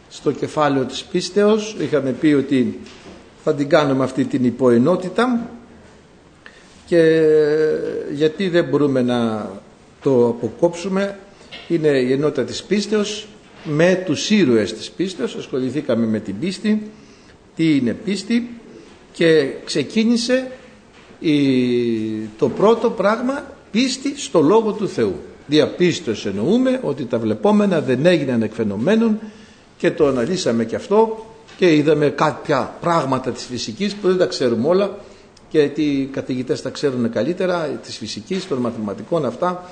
στο κεφάλαιο της πίστεως. Είχαμε πει ότι θα την κάνουμε αυτή την υποενότητα, και γιατί δεν μπορούμε να το αποκόψουμε. Είναι η ενότητα της πίστεως με τους ήρωες της πίστεως. Ασχοληθήκαμε με την πίστη, τι είναι πίστη, και ξεκίνησε το πρώτο πράγμα, πίστη στο Λόγο του Θεού. Διαπίστως εννοούμε ότι τα βλεπόμενα δεν έγιναν εκ φαινομένων, και το αναλύσαμε και αυτό, και είδαμε κάποια πράγματα της φυσικής που δεν τα ξέρουμε όλα, και οι καθηγητές τα ξέρουν καλύτερα, της φυσικής, των μαθηματικών αυτά,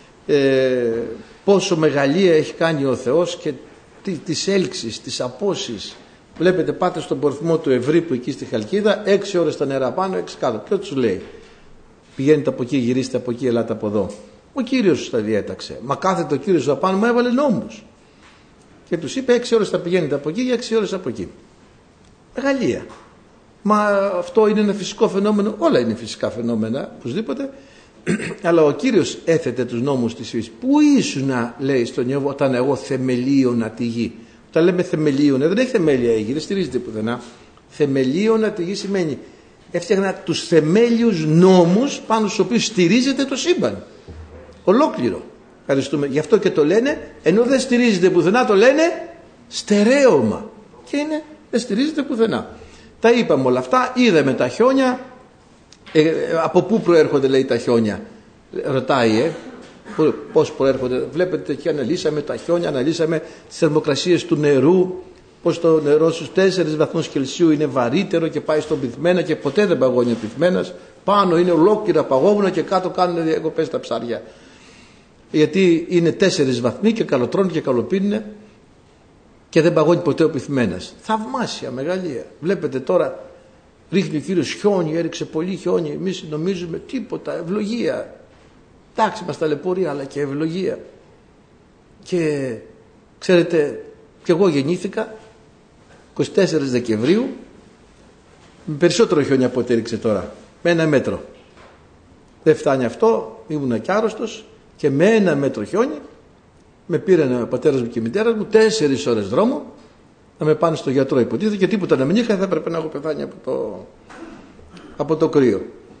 πόσο μεγαλεία έχει κάνει ο Θεός, και τις έλξεις, τις απόσεις. Βλέπετε, πάτε στον πορθμό του Ευρύπου εκεί στη Χαλκίδα, 6 ώρες τα νερά πάνω, 6 κάτω. Ποιος τους λέει? Πηγαίνετε από εκεί, γυρίστε από εκεί, ελάτε από εδώ. Ο Κύριος τα διέταξε. Μα κάθεται ο Κύριος εδώ πάνω, μου έβαλε νόμους. Και τους είπε 6 ώρες θα πηγαίνετε από εκεί, 6 ώρες από εκεί. Μεγαλεία. Μα αυτό είναι ένα φυσικό φαινόμενο. Όλα είναι φυσικά φαινόμενα, οπωσδήποτε. Αλλά ο Κύριος έθετε τους νόμους της φύσης. Πού ήσουνα, λέει στον Ιώβ, όταν εγώ θεμελίωνα τη γη? Όταν λέμε θεμελίωνα, δεν έχει θεμέλια η γη, δεν στηρίζεται πουθενά. Θεμελίωνα τη γη σημαίνει έφτιαχνα τους θεμέλιους νόμους πάνω στους οποίους στηρίζεται το σύμπαν. Ολόκληρο. Ευχαριστούμε. Γι' αυτό και το λένε, ενώ δεν στηρίζεται πουθενά, το λένε στερέωμα. Και είναι, δεν στηρίζεται πουθενά. Τα είπαμε όλα αυτά, είδαμε τα χιόνια. Από πού προέρχονται, λέει, τα χιόνια? Ρωτάει, πώς προέρχονται? Βλέπετε, και αναλύσαμε τα χιόνια, αναλύσαμε τις θερμοκρασίες του νερού, πως το νερό στους 4 βαθμούς Κελσίου είναι βαρύτερο και πάει στον πυθμένα, και ποτέ δεν παγώνει ο πυθμένας. Πάνω είναι ολόκληρα παγόβουνα και κάτω κάνουν διακοπές τα ψάρια. Γιατί είναι 4 βαθμοί και καλοτρώνουν και καλοπίνουν και δεν παγώνει ποτέ ο πυθμένας. Θαυμάσια μεγαλεία. Βλέπετε τώρα, ρίχνει ο Κύριος χιόνι, έριξε πολύ χιόνι. Εμείς νομίζουμε τίποτα, ευλογία. Εντάξει, μας ταλαιπωρεί, αλλά και ευλογία. Και ξέρετε, και εγώ γεννήθηκα 24 Δεκεμβρίου, με περισσότερο χιόνι από ό,τι έριξε τώρα, με 1 μέτρο. Δεν φτάνει αυτό, ήμουνα κι άρρωστος, και με 1 μέτρο χιόνι με πήραν ο πατέρας μου και η μητέρα μου 4 ώρες δρόμο να με πάνε στο γιατρό, υποτίθεται, και τίποτα να μην είχα, θα έπρεπε να έχω πεθάνει από το κρύο.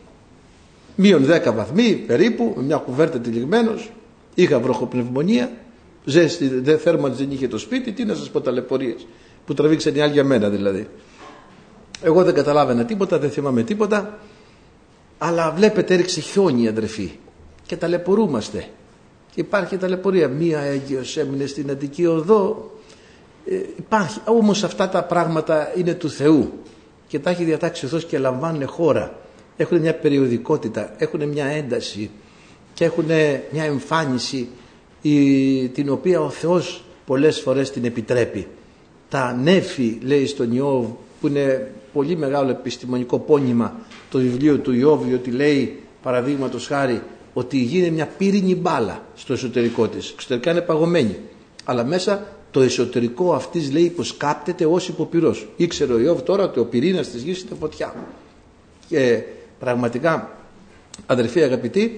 Μείον 10 βαθμοί περίπου, με μια κουβέρτα τυλιγμένος, είχα βροχοπνευμονία, ζέστη, θέρμανση δεν είχε το σπίτι, τι να σας πω, ταλαιπωρίες που τραβήξαν οι άλλοι για μένα δηλαδή. Εγώ δεν καταλάβαινα τίποτα, δεν θυμάμαι τίποτα, αλλά βλέπετε, έριξε χιόνι, αδερφοί, και ταλαιπωρούμαστε. Και υπάρχει ταλαιπωρία. Μία έγκυος έμεινε στην Αττική Οδό. Υπάρχει, όμως αυτά τα πράγματα είναι του Θεού και τα έχει διατάξει ο Θεός και λαμβάνουν χώρα. Έχουν μια περιοδικότητα, έχουν μια ένταση και έχουν μια εμφάνιση την οποία ο Θεός πολλές φορές την επιτρέπει. Τα νέφη, λέει στον Ιώβ, που είναι πολύ μεγάλο επιστημονικό πόνημα, το βιβλίο του Ιώβ, ότι λέει παραδείγματος χάρη ότι η γη είναι μια πύρινη μπάλα στο εσωτερικό της. Εξωτερικά είναι παγωμένη, αλλά μέσα το εσωτερικό αυτής, λέει, υποσκάπτεται ως υποπυρός. Ήξερε ο Ιώβ τώρα ότι ο πυρήνας της γης είναι φωτιά. Και πραγματικά, αδερφοί αγαπητοί,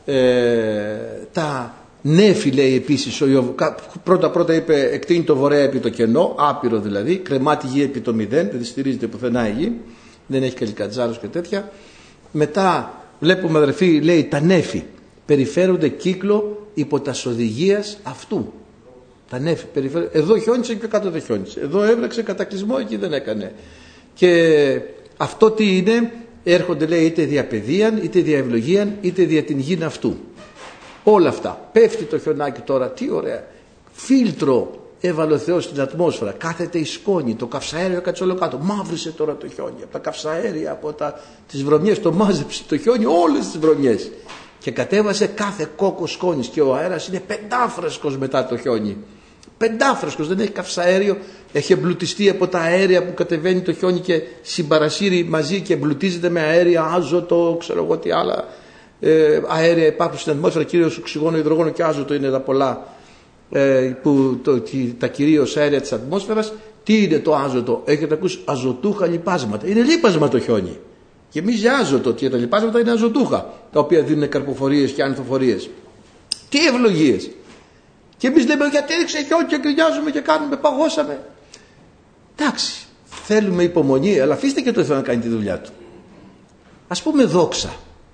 τα νέφη, λέει επίσης ο Ιώβ, πρώτα είπε εκτείνει το βορρέα επί το κενό, άπειρο δηλαδή, κρεμά τη γη επί το 0, δεν στηρίζεται πουθενά η γη, δεν έχει καλικατζάρους και τέτοια. Μετά βλέπουμε, αδερφοί, λέει, τα νέφη περιφέρονται κύκλο υπό τας οδηγίας αυτού. Τα νέφη περιφέρονται, εδώ χιόνισε και κάτω δεν χιόνισε, εδώ έβρεξε κατακλυσμό, εκεί δεν έκανε. Και αυτό τι είναι? Έρχονται, λέει, είτε δια παιδείαν, είτε δια ευλογίαν, είτε δια την γην αυτού. Όλα αυτά. Πέφτει το χιονάκι τώρα, τι ωραία. Φίλτρο έβαλε ο Θεός στην ατμόσφαιρα. Κάθεται η σκόνη, το καυσαέριο κάτσε όλο κάτω. Μαύρισε τώρα το χιόνι. Από τα καυσαέρια, από τις βρωμιές, το μάζεψε το χιόνι, όλες τις βρωμιές. Και κατέβασε κάθε κόκκο σκόνης. Και ο αέρας είναι πεντάφρεσκος μετά το χιόνι. Πεντάφρεσκος, δεν έχει καυσαέριο. Έχει εμπλουτιστεί από τα αέρια που κατεβαίνει το χιόνι και συμπαρασύρει μαζί και εμπλουτίζεται με αέρια, άζωτο, ξέρω εγώ τι άλλα αέρια υπάρχουν στην ατμόσφαιρα, κυρίως οξυγόνο, υδρογόνο και άζωτο είναι τα πολλά, τα κυρίως αέρια της ατμόσφαιρας. Τι είναι το άζωτο? Έχετε ακούσει αζωτούχα λιπάσματα? Είναι λίπασμα το χιόνι. Γεμίζει άζωτο και τα λιπάσματα είναι αζωτούχα, τα οποία δίνουν καρποφορίες και ανθοφορίες. Τι ευλογίες! Και εμείς λέμε γιατί έριξε χιόνι και γκρινιάζουμε και κάνουμε, παγώσαμε. Εντάξει, θέλουμε υπομονή, αλλά αφήστε και το Θεό να κάνει τη δουλειά του. Ας πούμε δόξα.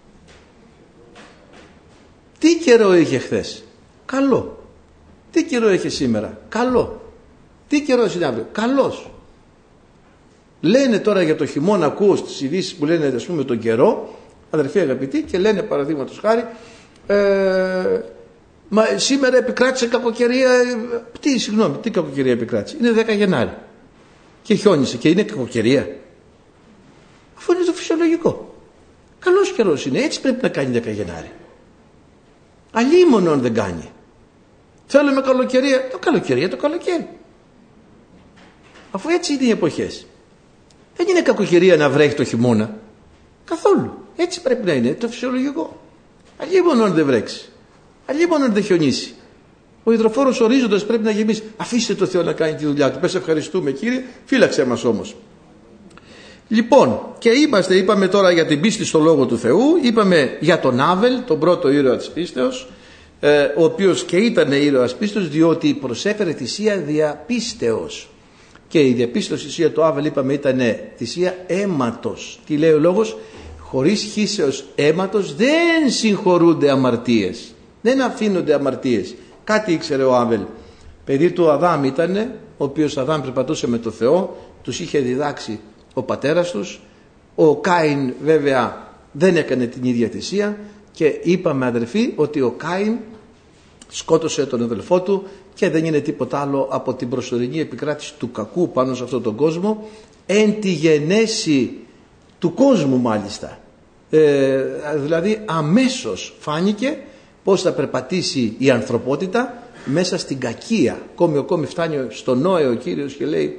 Τι καιρό είχε χθες? Καλό. Τι καιρό είχε σήμερα? Καλό. Τι καιρό είναι αύριο? Καλός. Λένε τώρα για το χειμώνα, ακούω στις ειδήσεις που λένε, ας πούμε, τον καιρό, αδερφοί αγαπητοί, και λένε παραδείγματος χάρη, μα σήμερα επικράτησε κακοκαιρία. Τι κακοκαιρία επικράτησε? Είναι 10 Γενάρη και χιόνισε και είναι κακοκαιρία? Αφού είναι το φυσιολογικό. Καλός καιρός είναι, έτσι πρέπει να κάνει 10 Γενάρη. Αλίμονο αν δεν κάνει. Θέλουμε καλοκαιρία, το καλοκαίρι. Αφού έτσι είναι οι εποχές. Δεν είναι κακοκαιρία να βρέχει το χειμώνα. Καθόλου. Έτσι πρέπει να είναι το φυσιολογικό. Αλίμονο αν δεν βρέξει. Αλίμονο αν δεν χιονίσει. Ο υδροφόρος ορίζοντας πρέπει να γεμίσει. Αφήστε το Θεό να κάνει τη δουλειά του. Πες ευχαριστούμε Κύριε, φύλαξε μας όμως. Λοιπόν, και είπαμε τώρα για την πίστη στο Λόγο του Θεού, είπαμε για τον Άβελ, τον πρώτο ήρωα της πίστεως, ο οποίος και ήταν ήρωας πίστεως διότι προσέφερε θυσία δια πίστεως. Και η διαπίστωση θυσία του Άβελ, είπαμε, ήταν θυσία αίματος. Τι λέει ο λόγος? Χωρίς χύσεως αίματος δεν συγχωρούνται αμαρτίες. Δεν αφήνονται αμαρτίες. Κάτι ήξερε ο Άβελ. Παιδί του Αδάμ ήτανε, ο οποίος Αδάμ περπατούσε με το Θεό, τους είχε διδάξει ο πατέρας τους. Ο Κάιν βέβαια δεν έκανε την ίδια θυσία και είπαμε, αδερφοί, ότι ο Κάιν σκότωσε τον αδελφό του και δεν είναι τίποτα άλλο από την προσωρινή επικράτηση του κακού πάνω σε αυτόν τον κόσμο, εν τη γενέση του κόσμου μάλιστα. Δηλαδή αμέσως φάνηκε πώς θα περπατήσει η ανθρωπότητα μέσα στην κακία. Ακόμη φτάνει στο Νόε ο Κύριος και λέει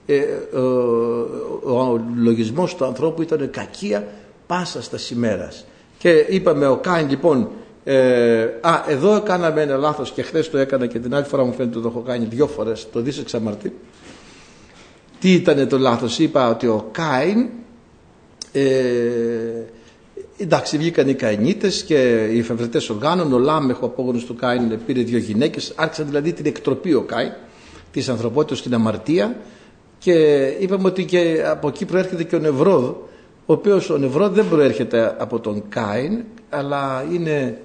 ο λογισμός του ανθρώπου ήταν κακία πάσα στα ημέρας. Και είπαμε ο Κάιν λοιπόν, εδώ κάναμε ένα λάθος και χθες το έκανα και την άλλη φορά μου φαίνεται το έχω κάνει 2 φορές, το δίσεξα αμαρτή. Τι ήτανε το λάθος? Είπα ότι ο Κάιν, εντάξει, βγήκαν οι Καϊνίτες και οι εφευρετές οργάνων. Ο Λάμεχ, ο απόγονος του Κάιν, πήρε 2 γυναίκες. Άρχισαν δηλαδή την εκτροπή ο Κάιν της ανθρωπότητας στην αμαρτία. Και είπαμε ότι και από εκεί προέρχεται και ο Νεβρόδ, ο οποίος ο Νεβρόδ δεν προέρχεται από τον Κάιν, αλλά είναι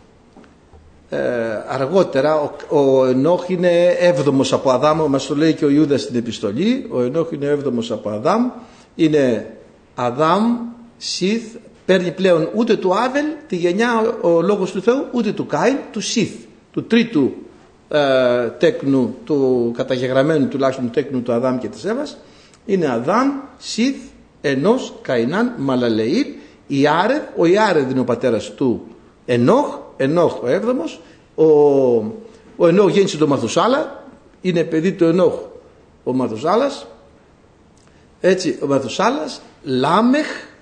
αργότερα. Ο Ενόχ είναι 7ος από Αδάμ, μας το λέει και ο Ιούδας στην επιστολή. Ο Ενόχ είναι 7ος από Αδάμ, είναι Αδάμ, Σιθ. Παίρνει πλέον ούτε του Άβελ τη γενιά ο λόγος του Θεού, ούτε του Κάιν, του Σιθ, του τρίτου τέκνου, του καταγεγραμμένου τουλάχιστον τέκνου του Αδάμ και της Εύας. Είναι Αδάμ, Σιθ, Ενός, Καϊνάν, Μαλαλεήλ, Ιάρεδ. Ο Ιάρεδ είναι ο πατέρας του Ενόχ, Ενόχ ο 7ος. Ο Ενόχ γέννησε τον Μαθουσάλα, είναι παιδί του Ενόχ ο Μαθουσάλας. Έτσι, ο Μαθουσάλας, Λάμεχ,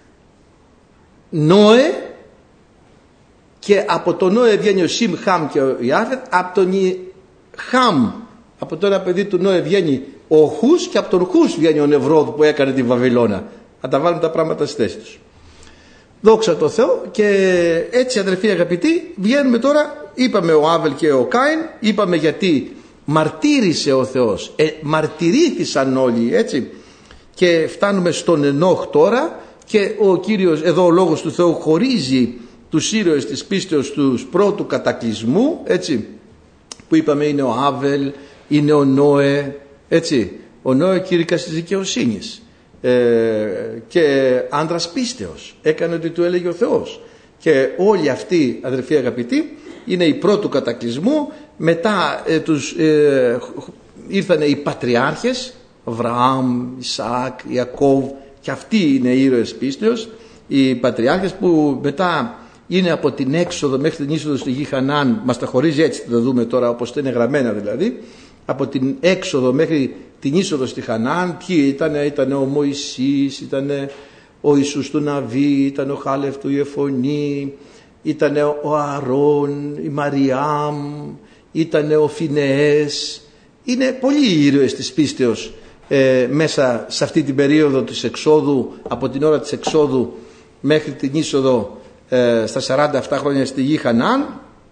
Νόε, και από τον Νόε βγαίνει ο Σιμ, Χαμ και ο Ιάφετ. Από τον Χαμ, από το ένα παιδί του Νόε, βγαίνει ο Χους, και από τον Χους βγαίνει ο Νεβρόδ που έκανε τη Βαβυλώνα. Να τα βάλουμε τα πράγματα στη θέση τους. Δόξα τω Θεώ. Και έτσι, αδερφοί αγαπητοί, βγαίνουμε τώρα. Είπαμε ο Άβελ και ο Κάιν, είπαμε γιατί μαρτύρησε ο Θεός, μαρτυρήθησαν όλοι, έτσι. Και φτάνουμε στον Ενόχ τώρα. Και ο Κύριος, εδώ ο λόγος του Θεού χωρίζει τους ήρωες της πίστεως τους πρώτου κατακλυσμού, έτσι, που είπαμε είναι ο Άβελ, είναι ο Νόε, έτσι. Ο Νόε κήρυκας της δικαιοσύνης και άντρας πίστεως, έκανε ό,τι του έλεγε ο Θεός. Και όλοι αυτοί, αδερφοί αγαπητοί, είναι οι πρώτου κατακλυσμού. Μετά ήρθαν οι πατριάρχες, Αβραάμ, Ισαάκ, Ιακώβ, και αυτοί είναι οι ήρωες πίστεως, οι πατριάρχες που μετά είναι από την έξοδο μέχρι την είσοδο στη γη Χανάν. Μας τα χωρίζει έτσι, θα το δούμε τώρα όπως είναι γραμμένα δηλαδή. Από την έξοδο μέχρι την είσοδο στη Χανάν, ποιοι ήταν ο Μωυσής, ήταν ο Ιησούς του Ναβί, ήταν ο Χάλεφ του Ιεφωνή, ήταν ο Αρών, η Μαριάμ, ήταν ο Φινεές. Είναι πολλοί οι ήρωες της πίστεως μέσα σε αυτή την περίοδο της εξόδου, από την ώρα της εξόδου μέχρι την είσοδο στα 47 χρόνια στη γη Χανάν.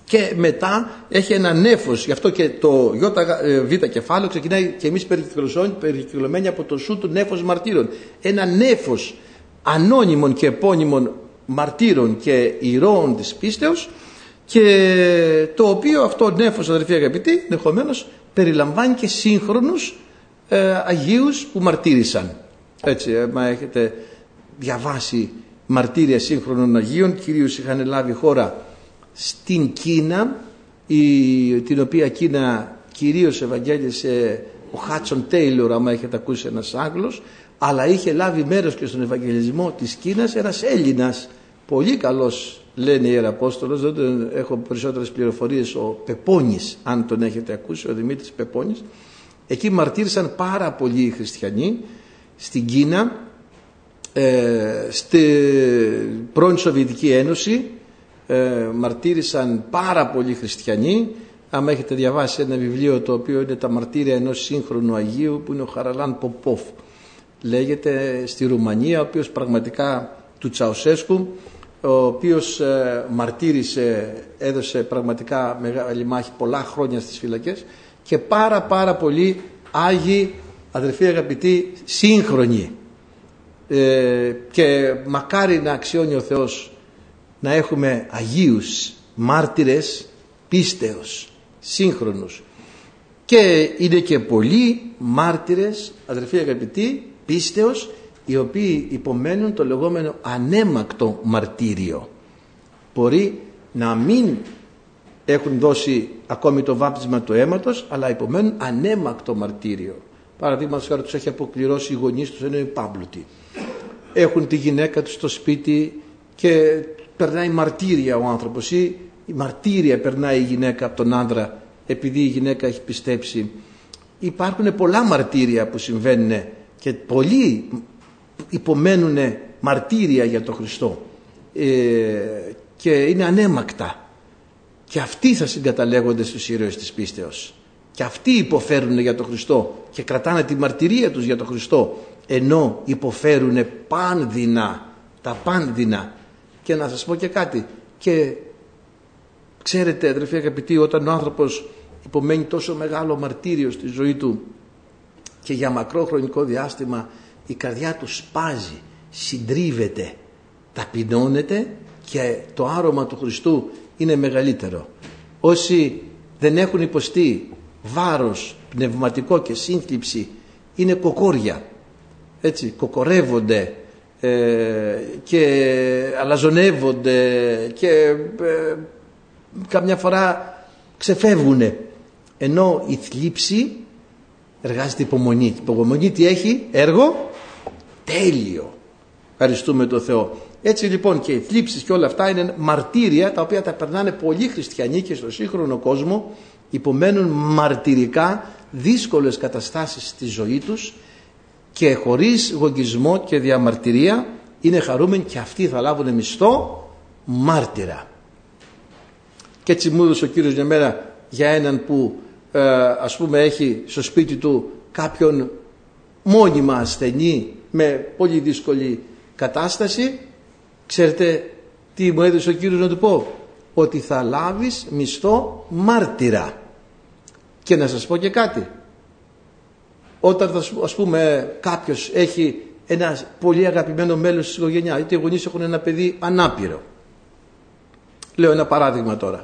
Και μετά έχει ένα νέφος, γι' αυτό και το β κεφάλαιο ξεκινάει και εμείς περικυκλωμένοι από το σου του νέφος μαρτύρων. Ένα νέφος ανώνυμων και επώνυμων μαρτύρων και ηρώων της πίστεως, και το οποίο αυτό νέφος, αδερφοί αγαπητοί, ενδεχομένως περιλαμβάνει και σύγχρονους Αγίους που μαρτύρησαν. Έτσι, μα έχετε διαβάσει μαρτύρια σύγχρονων Αγίων, κυρίως είχαν λάβει χώρα στην Κίνα, την οποία Κίνα κυρίως ευαγγέλισε ο Χάτσον Τέιλορ, άμα έχετε ακούσει, ένας Άγγλος, αλλά είχε λάβει μέρος και στον ευαγγελισμό της Κίνας ένας Έλληνας, πολύ καλός, λένε οι Ιεραπόστολος, δεν έχω περισσότερες πληροφορίες, ο Πεπώνης, αν τον έχετε ακούσει, ο Δημήτρης Πεπώνης. Εκεί μαρτύρησαν πάρα πολλοί χριστιανοί στην Κίνα, στη πρώην Σοβιετική Ένωση, μαρτύρησαν πάρα πολλοί χριστιανοί. Άμα έχετε διαβάσει ένα βιβλίο το οποίο είναι τα μαρτύρια ενός σύγχρονου Αγίου, που είναι ο Χαραλάν Ποπόφ, λέγεται, στη Ρουμανία, ο οποίος πραγματικά, του Τσαουσέσκου, ο οποίος μαρτύρησε, έδωσε πραγματικά μεγάλη μάχη πολλά χρόνια στις φυλακές, και πάρα πολλοί Άγιοι, αδερφοί αγαπητοί, σύγχρονοι, και μακάρι να αξιώνει ο Θεός να έχουμε Αγίους μάρτυρες πίστεως σύγχρονους. Και είναι και πολλοί μάρτυρες, αδερφοί αγαπητοί, πίστεως, οι οποίοι υπομένουν το λεγόμενο ανέμακτο μαρτύριο. Μπορεί να μην έχουν δώσει ακόμη το βάπτισμα του αίματος, αλλά υπομένουν ανέμακτο μαρτύριο. Παραδείγματος χάρη, τους έχει αποκληρώσει οι γονείς τους, ενώ είναι πάμπλουτοι. Έχουν τη γυναίκα τους στο σπίτι και περνάει μαρτύρια ο άνθρωπος, ή η μαρτύρια περνάει η γυναίκα από τον άντρα επειδή η γυναίκα έχει πιστέψει. Υπάρχουν πολλά μαρτύρια που συμβαίνουν και πολλοί υπομένουν μαρτύρια για τον Χριστό, και είναι ανέμακτα, και αυτοί θα συγκαταλέγονται στους ήρωες της πίστεως, και αυτοί υποφέρουν για τον Χριστό και κρατάνε τη μαρτυρία τους για τον Χριστό, ενώ υποφέρουν πάνδυνα, τα πάνδυνα. Και να σας πω και κάτι, και ξέρετε, αδερφοί αγαπητοί, όταν ο άνθρωπος υπομένει τόσο μεγάλο μαρτύριο στη ζωή του και για μακρό χρονικό διάστημα, η καρδιά του σπάζει, συντρίβεται, ταπεινώνεται, και το άρωμα του Χριστού είναι μεγαλύτερο. Όσοι δεν έχουν υποστεί βάρος πνευματικό και σύγκλιψη είναι κοκόρια, έτσι, κοκορεύονται και αλαζονεύονται και καμιά φορά ξεφεύγουνε, ενώ η θλίψη εργάζεται υπομονή. Η υπομονή τι έχει? Έργο τέλειο. Ευχαριστούμε τον Θεό. Έτσι λοιπόν και οι θλίψεις και όλα αυτά είναι μαρτύρια, τα οποία τα περνάνε πολλοί χριστιανοί και στο σύγχρονο κόσμο, υπομένουν μαρτυρικά δύσκολες καταστάσεις στη ζωή τους, και χωρίς γογγισμό και διαμαρτυρία είναι χαρούμενοι, και αυτοί θα λάβουν μισθό μάρτυρα. Και έτσι μου έδωσε ο Κύριος μια μέρα για έναν που ας πούμε έχει στο σπίτι του κάποιον μόνιμα ασθενή με πολύ δύσκολη κατάσταση. Ξέρετε τι μου έδωσε ο Κύριος να του πω? Ότι θα λάβεις μισθό μάρτυρα. Και να σας πω και κάτι, όταν ας πούμε κάποιος έχει ένα πολύ αγαπημένο μέλος της οικογένειας, είτε οι γονείς έχουν ένα παιδί ανάπηρο, λέω ένα παράδειγμα τώρα,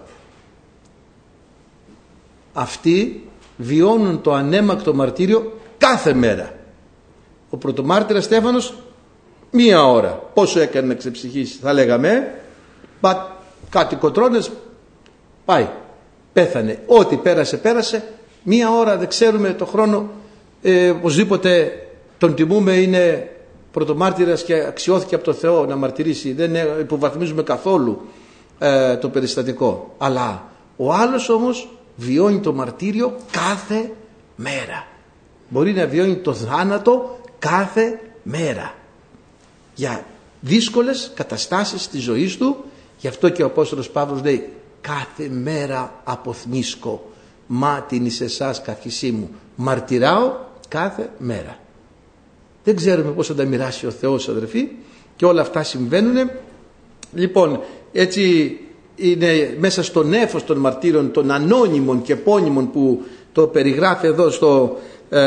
αυτοί βιώνουν το ανέμακτο μαρτύριο κάθε μέρα. Ο πρωτομάρτυρας Στέφανος 1 ώρα, πόσο έκανε να ξεψυχήσει? Θα λέγαμε κάτι κοτρώνες, πάει, πέθανε. Ό,τι πέρασε 1 ώρα, δεν ξέρουμε το χρόνο, οπωσδήποτε τον τιμούμε, είναι πρωτομάρτυρας και αξιώθηκε από το Θεό να μαρτυρήσει, δεν υποβαθμίζουμε καθόλου το περιστατικό. Αλλά ο άλλος όμως βιώνει το μαρτύριο κάθε μέρα. Μπορεί να βιώνει το θάνατο κάθε μέρα για δύσκολες καταστάσεις της ζωής του. Γι' αυτό και ο Απόστολος Παύλος λέει: κάθε μέρα αποθνίσκω, μάτιν εις εσάς καυχησή μου. Μαρτυράω κάθε μέρα. Δεν ξέρουμε πώς θα τα μοιράσει ο Θεός, αδερφοί, και όλα αυτά συμβαίνουν. Λοιπόν, έτσι είναι μέσα στο νέφος των μαρτύρων, των ανώνυμων και επώνυμων, που το περιγράφει εδώ στο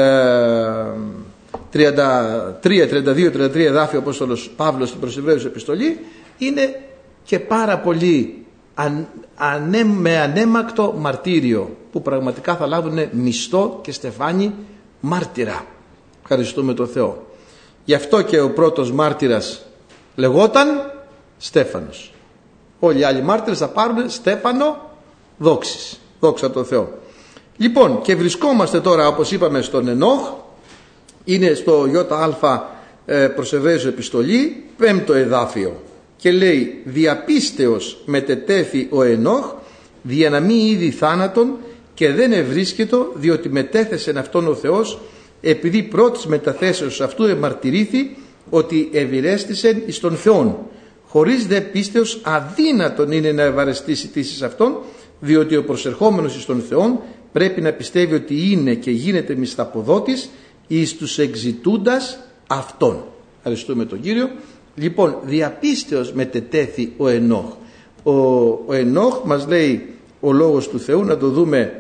32-33 εδάφιο ο Απόστολος Παύλος στην προς Εβραίους επιστολή, είναι και πάρα πολύ με ανέμακτο μαρτύριο, που πραγματικά θα λάβουν μισθό και στεφάνι μάρτυρα. Ευχαριστούμε τον Θεό. Γι' αυτό και ο πρώτος μάρτυρας λεγόταν Στέφανος. Όλοι οι άλλοι μάρτυρες θα πάρουν Στέφανο δόξης. Δόξα τω Θεώ. Λοιπόν, και βρισκόμαστε τώρα, όπως είπαμε, στον Ενόχ. Είναι στο ΙΑ προς Εβραίους επιστολή, 5ο εδάφιο, και λέει: διαπίστεως μετετέθη ο Ενόχ, δια να μη είδη θάνατον, και δεν ευρίσκετο, διότι μετέθεσεν αυτόν ο Θεός, επειδή πρώτης μεταθέσεως αυτού εμαρτυρήθη ότι ευηρέστησεν εις τον Θεόν. Χωρίς δε πίστεως αδύνατον είναι να ευαρεστήσει τήσεις αυτόν, διότι ο προσερχόμενος εις τον Θεόν πρέπει να πιστεύει ότι είναι και γίνεται μισθαποδότης εις τους εξητούντας αυτόν. Ευχαριστούμε τον Κύριο. Λοιπόν, διαπίστεως μετετέθη ο Ενόχ. Ο Ενόχ, μας λέει ο λόγος του Θεού, να το δούμε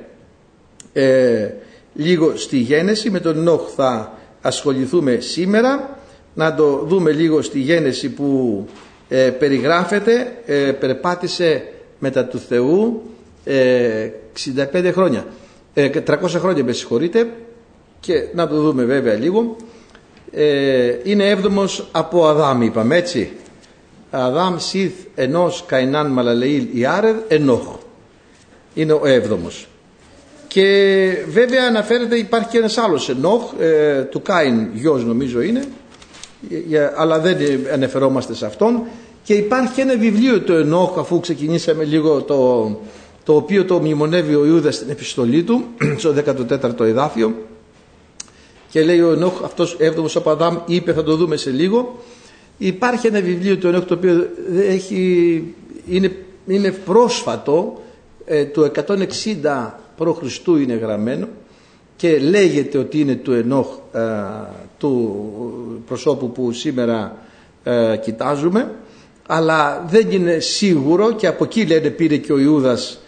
λίγο στη Γένεση. Με τον Ενόχ θα ασχοληθούμε σήμερα. Να το δούμε λίγο στη Γένεση που περιγράφεται. Περπάτησε μετά του Θεού 65 χρόνια, 300 χρόνια, με συγχωρείτε, και να το δούμε βέβαια λίγο. Είναι έβδομος από Αδάμ, είπαμε, έτσι. Αδάμ, Σιθ, Ενός, Καϊνάν, Μαλαλεήλ, Ιάρεδ, Ενόχ. Είναι ο έβδομος. Και βέβαια αναφέρεται, υπάρχει και ένας άλλος Ενόχ, του Κάιν γιος νομίζω είναι, αλλά δεν αναφερόμαστε σε αυτόν. Και υπάρχει ένα βιβλίο του Ενόχ, αφού ξεκινήσαμε λίγο, το οποίο το μνημονεύει ο Ιούδας στην επιστολή του, στο 14ο εδάφιο, και λέει ο Ενόχ, αυτός έβδομος από Αδάμ, είπε, θα το δούμε σε λίγο. Υπάρχει ένα βιβλίο του Ενόχ, το οποίο είναι πρόσφατο, του 160 π.Χ. είναι γραμμένο, και λέγεται ότι είναι του Ενόχ, του προσώπου που σήμερα κοιτάζουμε, αλλά δεν είναι σίγουρο, και από εκεί λένε πήρε και ο Ιούδας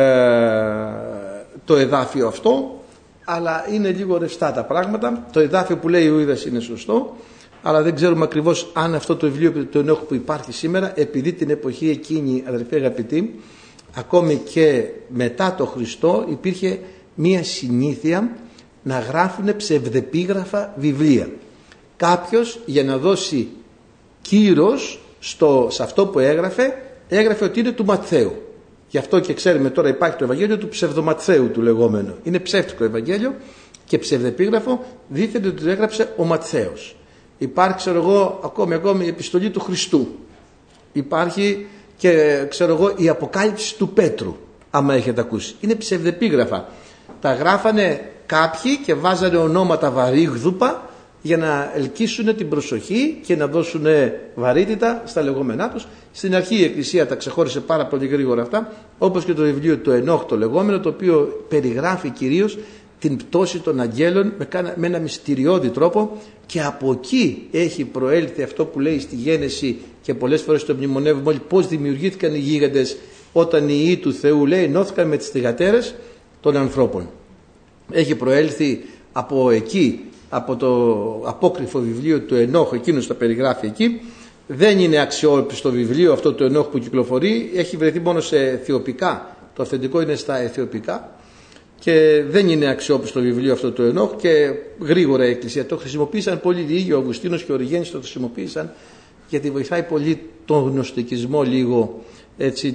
το εδάφιο αυτό, αλλά είναι λίγο ρευστά τα πράγματα. Το εδάφιο που λέει ο Ιούδας είναι σωστό, αλλά δεν ξέρουμε ακριβώς αν αυτό το βιβλίο του Ενόχ που υπάρχει σήμερα, επειδή την εποχή εκείνη, αδερφοί αγαπητοί, ακόμη και μετά το Χριστό, υπήρχε μία συνήθεια να γράφουν ψευδεπίγραφα βιβλία. Κάποιος, για να δώσει κύρος σε αυτό που έγραφε ότι είναι του Ματθαίου. Γι' αυτό και ξέρουμε τώρα υπάρχει το Ευαγγέλιο του ψευδοματθαίου του λεγόμενου. Είναι ψεύτικο Ευαγγέλιο και ψευδεπίγραφο, δίθεται ότι το έγραψε ο Ματθαίος. Υπάρχει, ξέρω εγώ, ακόμη η επιστολή του Χριστού. Υπάρχει και, ξέρω εγώ, η Αποκάλυψη του Πέτρου, άμα έχετε ακούσει. Είναι ψευδεπίγραφα. Τα γράφανε κάποιοι και βάζανε ονόματα βαρύγδουπα για να ελκύσουν την προσοχή και να δώσουν βαρύτητα στα λεγόμενά τους. Στην αρχή η Εκκλησία τα ξεχώρισε πάρα πολύ γρήγορα αυτά, όπως και το βιβλίο του Ενόχ το λεγόμενο, το οποίο περιγράφει κυρίως την πτώση των αγγέλων με ένα μυστηριώδη τρόπο, και από εκεί έχει προέλθει αυτό που λέει στη Γένεση, και πολλές φορές το μνημονεύουμε όλοι, πώς δημιουργήθηκαν οι γίγαντες, όταν οι ιοί του Θεού, λέει, ενώθηκαν με τις θυγατέρες των ανθρώπων. Έχει προέλθει από εκεί, από το απόκριφο βιβλίο του Ενόχ, εκείνος τα περιγράφει εκεί. Δεν είναι αξιόπιστο βιβλίο αυτό το Ενόχ που κυκλοφορεί, έχει βρεθεί μόνο σε αιθιοπικά, το αυθεντικό είναι στα αιθιοπικά, και δεν είναι αξιόπιστο βιβλίο αυτό το Ενόχ, και γρήγορα η Εκκλησία το χρησιμοποίησαν πολύ λίγοι, ο Αυγουστίνος και ο Οριγένης το χρησιμοποίησαν, γιατί βοηθάει πολύ τον γνωστικισμό λίγο, έτσι,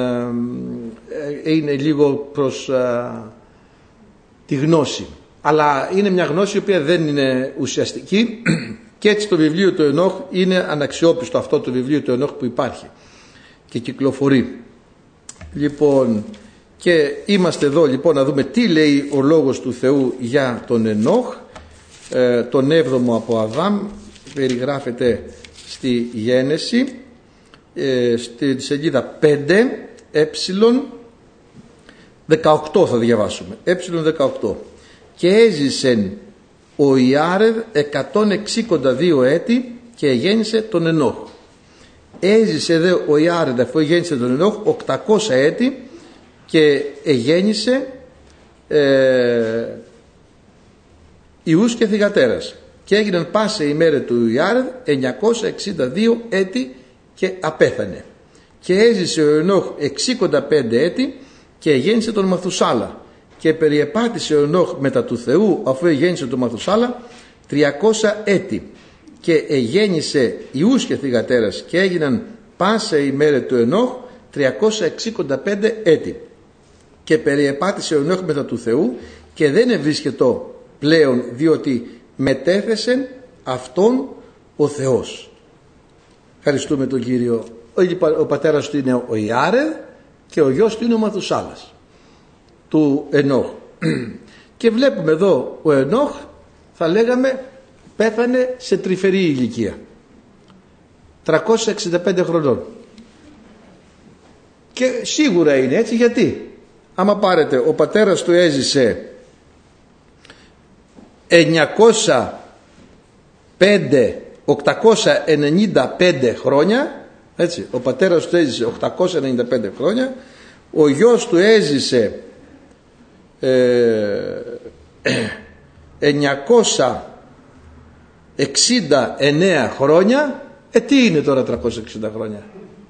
είναι λίγο προς τη γνώση, αλλά είναι μια γνώση η οποία δεν είναι ουσιαστική, και έτσι το βιβλίο του Ενόχ είναι αναξιόπιστο, αυτό το βιβλίο του Ενόχ που υπάρχει και κυκλοφορεί. Λοιπόν, και είμαστε εδώ λοιπόν να δούμε τι λέει ο λόγος του Θεού για τον Ενόχ, τον 7ο από Αδάμ. Περιγράφεται στη Γένεση, στη σελίδα 5, 18 θα διαβάσουμε, 18. Και έζησεν ο Ιάρεδ 162 έτη και γέννησε τον Ενόχ. Έζησε δε ο Ιάρεδ αφού γέννησε τον Ενόχ 800 έτη και εγέννησε ιούς και θυγατέρας, και έγιναν πάσα η μέρα του Ιάρεδ 962 έτη και απέθανε. Και έζησε ο Ενόχ 65 έτη και εγέννησε τον Μαθουσάλα, και περιεπάτησε ο Ενόχ μετά του Θεού αφού εγέννησε τον Μαθουσάλα 300 έτη και εγέννησε ιούς και θυγατέρας, και έγιναν πάσα η μέρα του Ενόχ 365 έτη. Και περιεπάτησε ο Ενόχ μετά του Θεού και δεν ευρίσκετο πλέον, διότι μετέθεσε αυτόν ο Θεός. Ευχαριστούμε τον Κύριο. Ο πατέρας του είναι ο Ιάρεδ και ο γιος του είναι ο Μαθουσάλας του Ενόχ. Και βλέπουμε εδώ ο Ενόχ, θα λέγαμε, πέθανε σε τρυφερή ηλικία, 365 χρονών. Και σίγουρα είναι έτσι, γιατί άμα πάρετε, ο πατέρας του έζησε 895 χρόνια, έτσι, ο πατέρας του έζησε 895 χρόνια, ο γιος του έζησε 969 χρόνια. Τι είναι τώρα 360 χρόνια?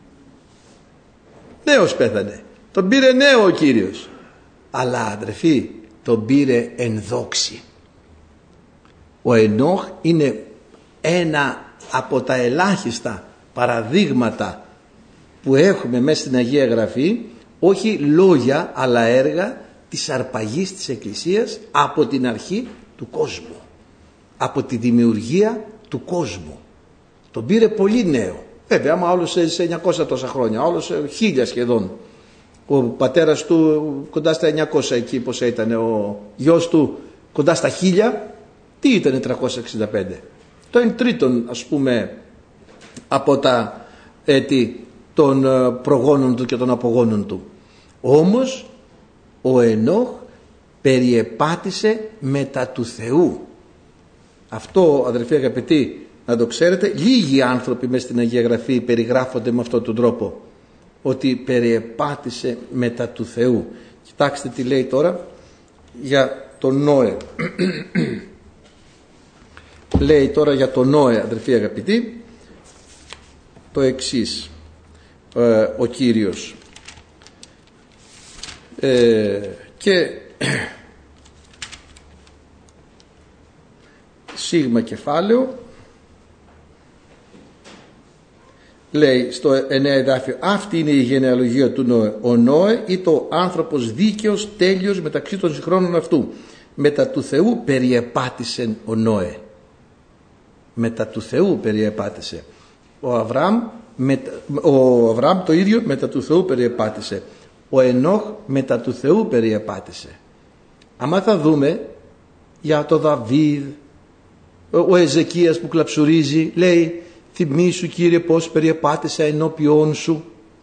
Νέος πέθανε, τον πήρε νέο ο Κύριος, αλλά αδερφοί, τον πήρε εν δόξη. Ο Ενόχ είναι ένα από τα ελάχιστα παραδείγματα που έχουμε μέσα στην Αγία Γραφή, όχι λόγια αλλά έργα της αρπαγής της Εκκλησίας από την αρχή του κόσμου, από τη δημιουργία του κόσμου. Τον πήρε πολύ νέο. Βέβαια, άμα όλος έζησε 900 τόσα χρόνια, όλος 1000 σχεδόν. Ο πατέρας του κοντά στα 900 εκεί, πόσα ήταν, ο γιος του κοντά στα 1000. Τι ήταν 365? Το 1/3, ας πούμε, από τα έτη των προγόνων του και των απογόνων του. Όμως ο Ενόχ περιεπάτησε μετά του Θεού. Αυτό, αδερφοί αγαπητοί, να το ξέρετε, λίγοι άνθρωποι μέσα στην Αγία Γραφή περιγράφονται με αυτόν τον τρόπο, ότι περιεπάτησε μετά του Θεού. Κοιτάξτε τι λέει τώρα για τον Νόε. Λέει τώρα για τον Νόε, αδερφοί αγαπητοί, το εξής, ο Κύριος, και σίγμα κεφάλαιο, λέει στο 9 εδάφιο, αυτή είναι η γενεαλογία του Νόε. Ο Νόε ήταν ο άνθρωπος δίκαιος, τέλειος μεταξύ των συγχρόνων αυτού. Μετά του Θεού περιεπάτησε ο Νόε. Μετά του Θεού περιεπάτησε. Ο Αβραάμ το ίδιο μετά του Θεού περιεπάτησε. Ο Ενόχ μετά του Θεού περιεπάτησε. Άμα θα δούμε για το Δαβίδ, ο Εζεκίας που κλαψουρίζει, λέει, θυμήσου Κύριε πως περιεπάτησα ενώπιόν σου.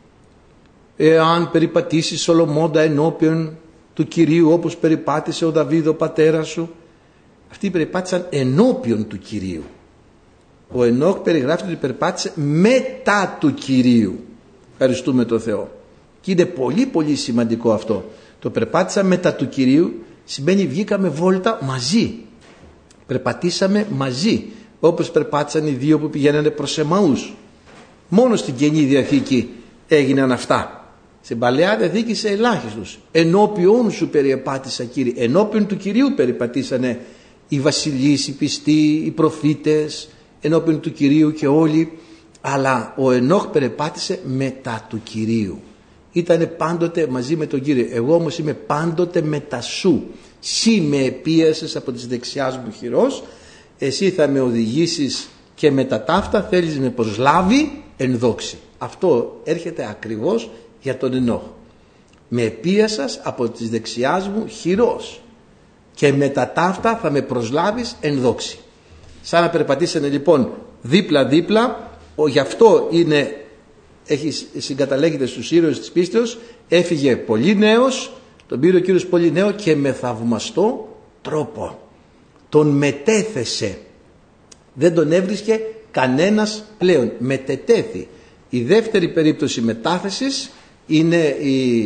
Εάν περιπατήσεις Σολομώντα ενώπιον του Κυρίου όπως περιπάτησε ο Δαβίδ ο πατέρας σου. Αυτοί περιπάτησαν ενώπιον του Κυρίου. Ο Ενόχ περιγράφει ότι περιπάτησε μετά του Κυρίου. Ευχαριστούμε τον Θεό. Και είναι πολύ πολύ σημαντικό αυτό. Το περπάτησα μετά του Κυρίου σημαίνει βγήκαμε βόλτα μαζί. Περπατήσαμε μαζί. Όπως περπάτησαν οι δύο που πηγαίνανε προς Εμαούς. Μόνο στην Καινή Διαθήκη έγιναν αυτά. Στην Παλαιά Διαθήκη σε ελάχιστους. Ενώπιον σου περιεπάτησα Κύριε. Ενώπιον του Κυρίου περιπατήσανε οι βασιλείς, οι πιστοί, οι προφήτες, ενώπιον του Κυρίου και όλοι. Αλλά ο Ενόχ περιπάτησε μετά του Κυρίου. Ήτανε πάντοτε μαζί με τον Κύριο. Εγώ όμως είμαι πάντοτε μετά σου. Συ με επίασες από τις δεξιάς μου χειρός. Εσύ θα με οδηγήσεις και μετά ταύτα θέλεις με προσλάβει εν δόξη. Αυτό έρχεται ακριβώς για τον Ενόχ. Με επίασας από τις δεξιάς μου χειρός και μετά ταύτα θα με προσλάβεις εν δόξη. Σαν να περπατήσανε λοιπόν δίπλα δίπλα. Γι' αυτό είναι, συγκαταλέγεται στους ήρωες της πίστεως. Έφυγε πολύ νέος, τον πήρε ο Κύριος πολύ νέο και με θαυμαστό τρόπο τον μετέθεσε. Δεν τον έβρισκε κανένας πλέον. Μετετέθη. Η δεύτερη περίπτωση μετάθεσης είναι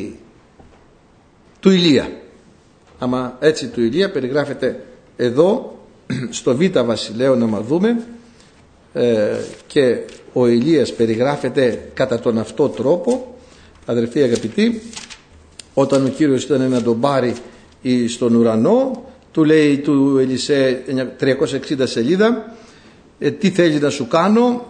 του Ηλία. Άμα έτσι του Ηλία περιγράφεται εδώ στο Β Βασιλέων, άμα δούμε, και ο Ηλίας περιγράφεται κατά τον αυτό τρόπο. Αδερφοί αγαπητοί, όταν ο Κύριος ήταν να τον πάρει στον ουρανό, του λέει του Ελισέ, 360 σελίδα, τι θέλει να σου κάνω,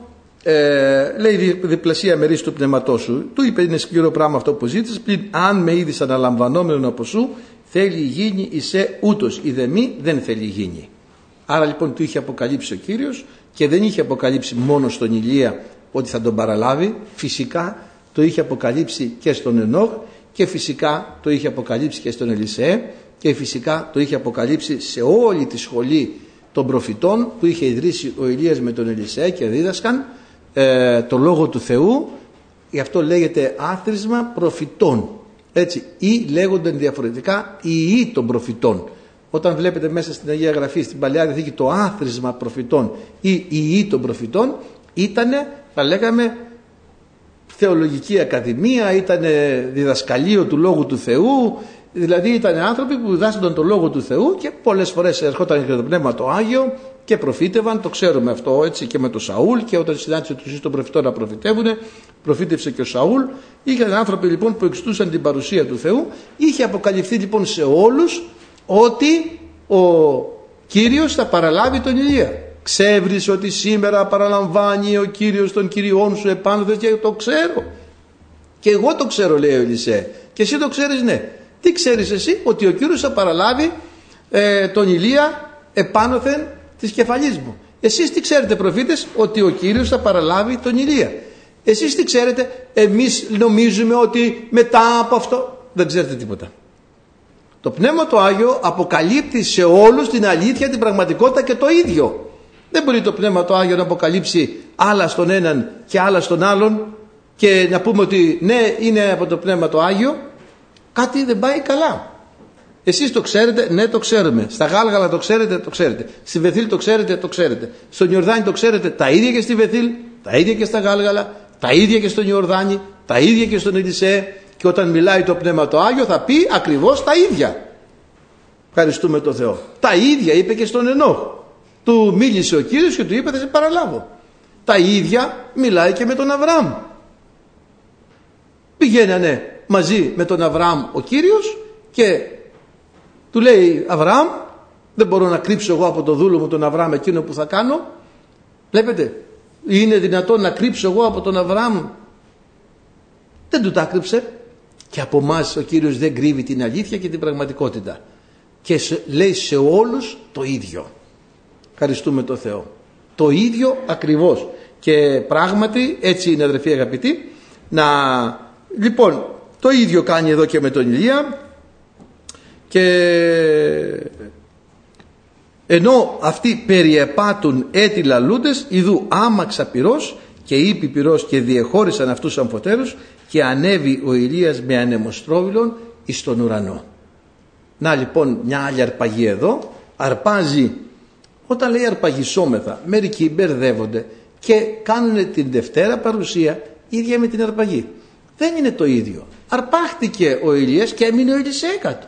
λέει διπλασία μερίς του πνεύματός σου. Του είπε, είναι σκληρό πράγμα αυτό που ζήτησες, πλην αν με είδεις αναλαμβανόμενον από σου, θέλει γίνει εισέ ούτως, η δεμή δεν θέλει γίνει. Άρα λοιπόν του είχε αποκαλύψει ο Κύριος, και δεν είχε αποκαλύψει μόνο στον Ηλία ότι θα τον παραλάβει, φυσικά το είχε αποκαλύψει και στον Ενώχ, και φυσικά το είχε αποκαλύψει και στον Ελισέ, και φυσικά το είχε αποκαλύψει σε όλη τη σχολή των προφητών που είχε ιδρύσει ο Ηλίας με τον Ελισέ και δίδασκαν το Λόγο του Θεού. Γι' αυτό λέγεται άθροισμα προφητών, έτσι, ή λέγονταν διαφορετικά οι ιοί των προφητών. Όταν βλέπετε μέσα στην Αγία Γραφή, στην Παλαιά Διαθήκη, το άθροισμα προφητών ή οι ιοί των προφητών, ήτανε, θα λέγαμε, θεολογική ακαδημία, ήταν διδασκαλείο του Λόγου του Θεού, δηλαδή ήταν άνθρωποι που διδάσκονταν το Λόγο του Θεού, και πολλές φορές ερχόταν και το Πνεύμα το Άγιο και προφήτευαν, το ξέρουμε αυτό, έτσι, και με τον Σαούλ, και όταν συνάντησε τους εις των προφητών να προφητεύουν, προφήτευσε και ο Σαούλ. Είχαν άνθρωποι λοιπόν που εξητούσαν την παρουσία του Θεού. Είχε αποκαλυφθεί λοιπόν σε όλους ότι ο Κύριος θα παραλάβει τον Ηλία. Ξέβρισε ότι σήμερα παραλαμβάνει ο Κύριος των Κυριών σου επάνω, και το ξέρω. Και εγώ το ξέρω, λέει ο Ελισέ. Και εσύ το ξέρεις, ναι. Τι ξέρεις εσύ? Ότι ο Κύριος θα παραλάβει τον Ηλία επάνωθεν της κεφαλής μου. Εσείς τι ξέρετε, προφήτες? Ότι ο Κύριος θα παραλάβει τον Ηλία. Εσείς τι ξέρετε? Εμείς νομίζουμε ότι μετά από αυτό δεν ξέρετε τίποτα. Το Πνεύμα το Άγιο αποκαλύπτει σε όλους την αλήθεια, την πραγματικότητα και το ίδιο. Δεν μπορεί το Πνεύμα το Άγιο να αποκαλύψει άλλα στον έναν και άλλα στον άλλον και να πούμε ότι ναι, είναι από το Πνεύμα το Άγιο. Κάτι δεν πάει καλά. Εσείς το ξέρετε? Ναι, το ξέρουμε. Στα Γάλγαλα το ξέρετε? Το ξέρετε. Στη Βεθήλ το ξέρετε? Το ξέρετε. Στον Ιορδάνη το ξέρετε? Τα ίδια και στη Βεθήλ, τα ίδια και στα Γάλγαλα, τα ίδια και στον Ιορδάνη, τα ίδια και στον Ελισέ. Και όταν μιλάει το Πνεύμα το Άγιο θα πει ακριβώς τα ίδια. Ευχαριστούμε τον Θεό. Τα ίδια είπε και στον Ενώχ. Του μίλησε ο Κύριος και του είπε θα σε παραλάβω. Τα ίδια μιλάει και με τον Αβραάμ. Πηγαίνανε μαζί με τον Αβραάμ ο Κύριος και του λέει, Αβραάμ, δεν μπορώ να κρύψω εγώ από το δούλο μου τον Αβραάμ εκείνο που θα κάνω. Βλέπετε, είναι δυνατόν να κρύψω εγώ από τον Αβραάμ? Δεν του τα κρύψε. Και από εμάς ο Κύριος δεν κρύβει την αλήθεια και την πραγματικότητα. Και λέει σε όλους το ίδιο. Ευχαριστούμε τον Θεό. Το ίδιο ακριβώς. Και πράγματι έτσι είναι, αδερφοί αγαπητοί. Λοιπόν, το ίδιο κάνει εδώ και με τον Ηλία. Και ενώ αυτοί περιεπάτουν έτη λαλούντες, ειδού άμαξα πυρός και είπε πυρός και διεχώρισαν αυτούς αμφωτέρους, και ανέβη ο Ηλίας με ανεμοστρόβιλον εις τον ουρανό. Να λοιπόν μια άλλη αρπαγή εδώ. Αρπάζει, όταν λέει αρπαγισόμεθα, μερικοί μπερδεύονται και κάνουν την Δευτέρα παρουσία ίδια με την αρπαγή. Δεν είναι το ίδιο. Αρπάχτηκε ο Ηλίας και έμεινε ο Ελισέ κάτω.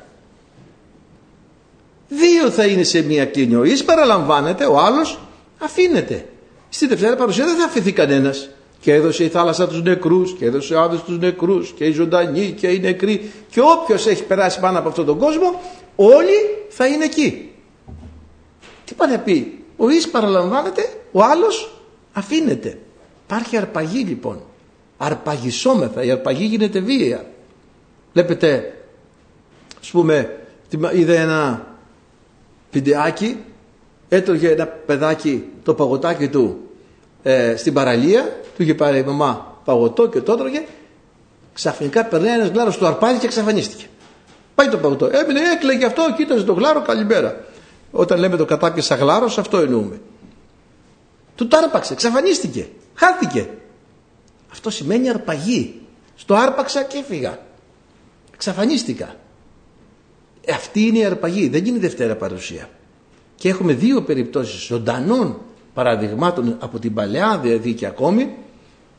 Δύο θα είναι σε μία κλίνη. Ο Ις παραλαμβάνεται, ο άλλος αφήνεται. Στη Δευτέρα παρουσία δεν θα αφηθεί κανένας. Και έδωσε η θάλασσα τους νεκρούς, και έδωσε ο Άδης τους νεκρούς, και οι ζωντανοί και οι νεκροί, και όποιος έχει περάσει πάνω από αυτόν τον κόσμο, όλοι θα είναι εκεί. Τι πάει να πει? Ο Ις παραλαμβάνεται, ο άλλος αφήνεται. Υπάρχει αρπαγή λοιπόν. Αρπαγισόμεθα. Η αρπαγή γίνεται βία. Βλέπετε, ας πούμε, είδε ένα βιντεάκι, έτρωγε ένα παιδάκι το παγωτάκι του στην παραλία, του είχε πάρει η μαμά παγωτό και το έτρωγε. Ξαφνικά περνάει ένας γλάρος, το αρπάζει και εξαφανίστηκε. Πάει το παγωτό, έμεινε, έκλαιγε αυτό, κοίταζε το γλάρο, καλημέρα. Όταν λέμε το κατάπιασα γλάρος, αυτό εννοούμε. Του το άρπαξε, εξαφανίστηκε, χάθηκε. Αυτό σημαίνει αρπαγή. Στο άρπαξα και έφυγα. Εξαφανίστηκα. Αυτή είναι η αρπαγή, δεν είναι η Δευτέρα παρουσία. Και έχουμε δύο περιπτώσεις ζωντανών παραδειγμάτων από την Παλαιά Διαθήκη ακόμη,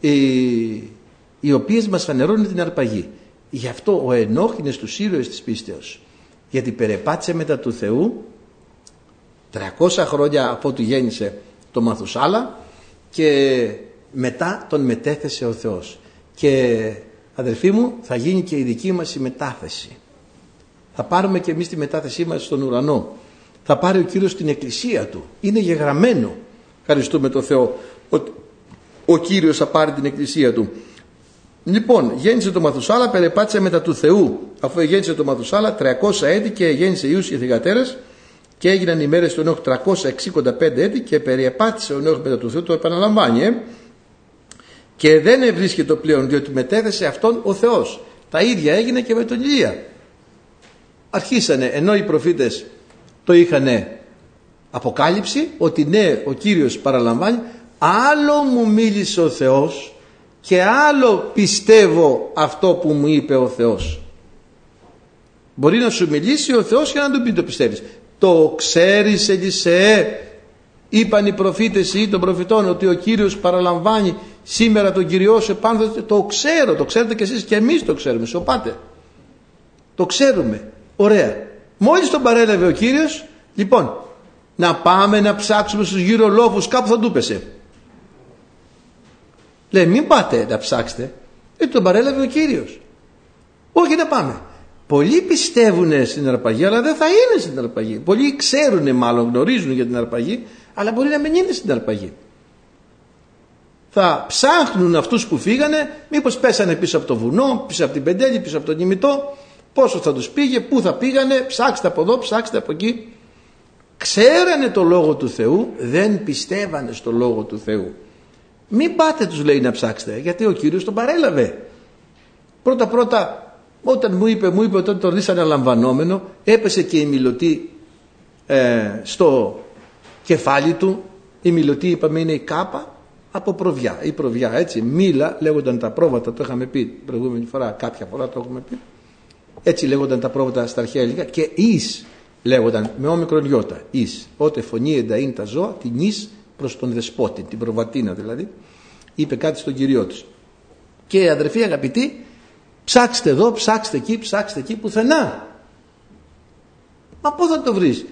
οι οποίες μας φανερώνουν την αρπαγή. Γι' αυτό ο Ενόχ είναι στους ήρωες της πίστεως, γιατί περεπάτησε μετά του Θεού 300 χρόνια από ό,τι γέννησε το Μαθουσάλα και μετά τον μετέθεσε ο Θεός. Και αδερφοί μου, θα γίνει και η δική μας η μετάθεση. Θα πάρουμε και εμείς τη μετάθεσή μας στον ουρανό. Θα πάρει ο Κύριος την εκκλησία του. Είναι γεγραμμένο, ευχαριστούμε τον Θεό, ότι ο Κύριος θα πάρει την εκκλησία του. Λοιπόν, γέννησε το Μαθουσάλα, περεπάτησε μετά του Θεού. Αφού γέννησε το Μαθουσάλα 300 έτη και γέννησε ιούς και θυγατέρες, και έγιναν οι μέρες του Ενόχ 365 έτη και περιεπάτησε ο Ενόχ μετά του Θεού. Το επαναλαμβάνει, και δεν ευρίσκεται πλέον, διότι μετέθεσε αυτόν ο Θεός. Τα ίδια έγινε και με τον Ηλία. Αρχίσανε, ενώ οι προφήτες το είχαν αποκάλυψη, ότι ναι, ο Κύριος παραλαμβάνει, άλλο μου μίλησε ο Θεός και άλλο πιστεύω αυτό που μου είπε ο Θεός. Μπορεί να σου μιλήσει ο Θεός και να του πει το πιστεύεις. Το ξέρεις, Ελισεέ, είπαν οι προφήτες ή των προφητών, ότι ο Κύριος παραλαμβάνει σήμερα τον Κυριό σου επάνω. Το ξέρω, το ξέρετε κι εσείς, και εμείς το ξέρουμε, σωπάτε. Το ξέρουμε. Ωραία. Μόλις τον παρέλαβε ο Κύριος, λοιπόν, να πάμε να ψάξουμε στους γύρω λόφους, κάπου θα του πέσε. Λέει, μην πάτε να ψάξετε, τον παρέλαβε ο Κύριος. Όχι, να πάμε. Πολλοί πιστεύουν στην αρπαγή, αλλά δεν θα είναι στην αρπαγή. Πολλοί ξέρουν, μάλλον γνωρίζουν για την αρπαγή, αλλά μπορεί να μην είναι στην αρπαγή. Θα ψάχνουν αυτούς που φύγανε, μήπως πέσανε πίσω από το βουνό, πίσω από την Πεντέλη, πίσω από τον Ημιτό, πόσο θα τους πήγε, πού θα πήγανε, ψάξτε από εδώ, ψάξτε από εκεί. Ξέρανε το Λόγο του Θεού, δεν πιστεύανε στο Λόγο του Θεού. Μην πάτε, τους λέει, να ψάξετε, γιατί ο Κύριος τον παρέλαβε. Πρώτα, όταν μου είπε όταν τον δίσανε λαμβανόμενο, έπεσε και η μιλωτή στο κεφάλι του. Η μιλωτή, είπαμε, είναι η κάπα από προβιά. Η προβιά, έτσι, μήλα λέγονταν τα πρόβατα, το είχαμε πει προηγούμενη φορά, κάποια φορά το έχουμε πει. Έτσι λέγονταν τα πρόβατα στα αρχαία ελληνικά, και εις λέγονταν με όμικρον γιώτα. Εις, ότε φωνή ενταΐν τα ζώα, την εις προς τον δεσπότη, την προβατίνα δηλαδή, είπε κάτι στον Κυριό τους. Και αδερφοί αγαπητοί, ψάξτε εδώ, ψάξτε εκεί, πουθενά. Μα πού θα το βρεις?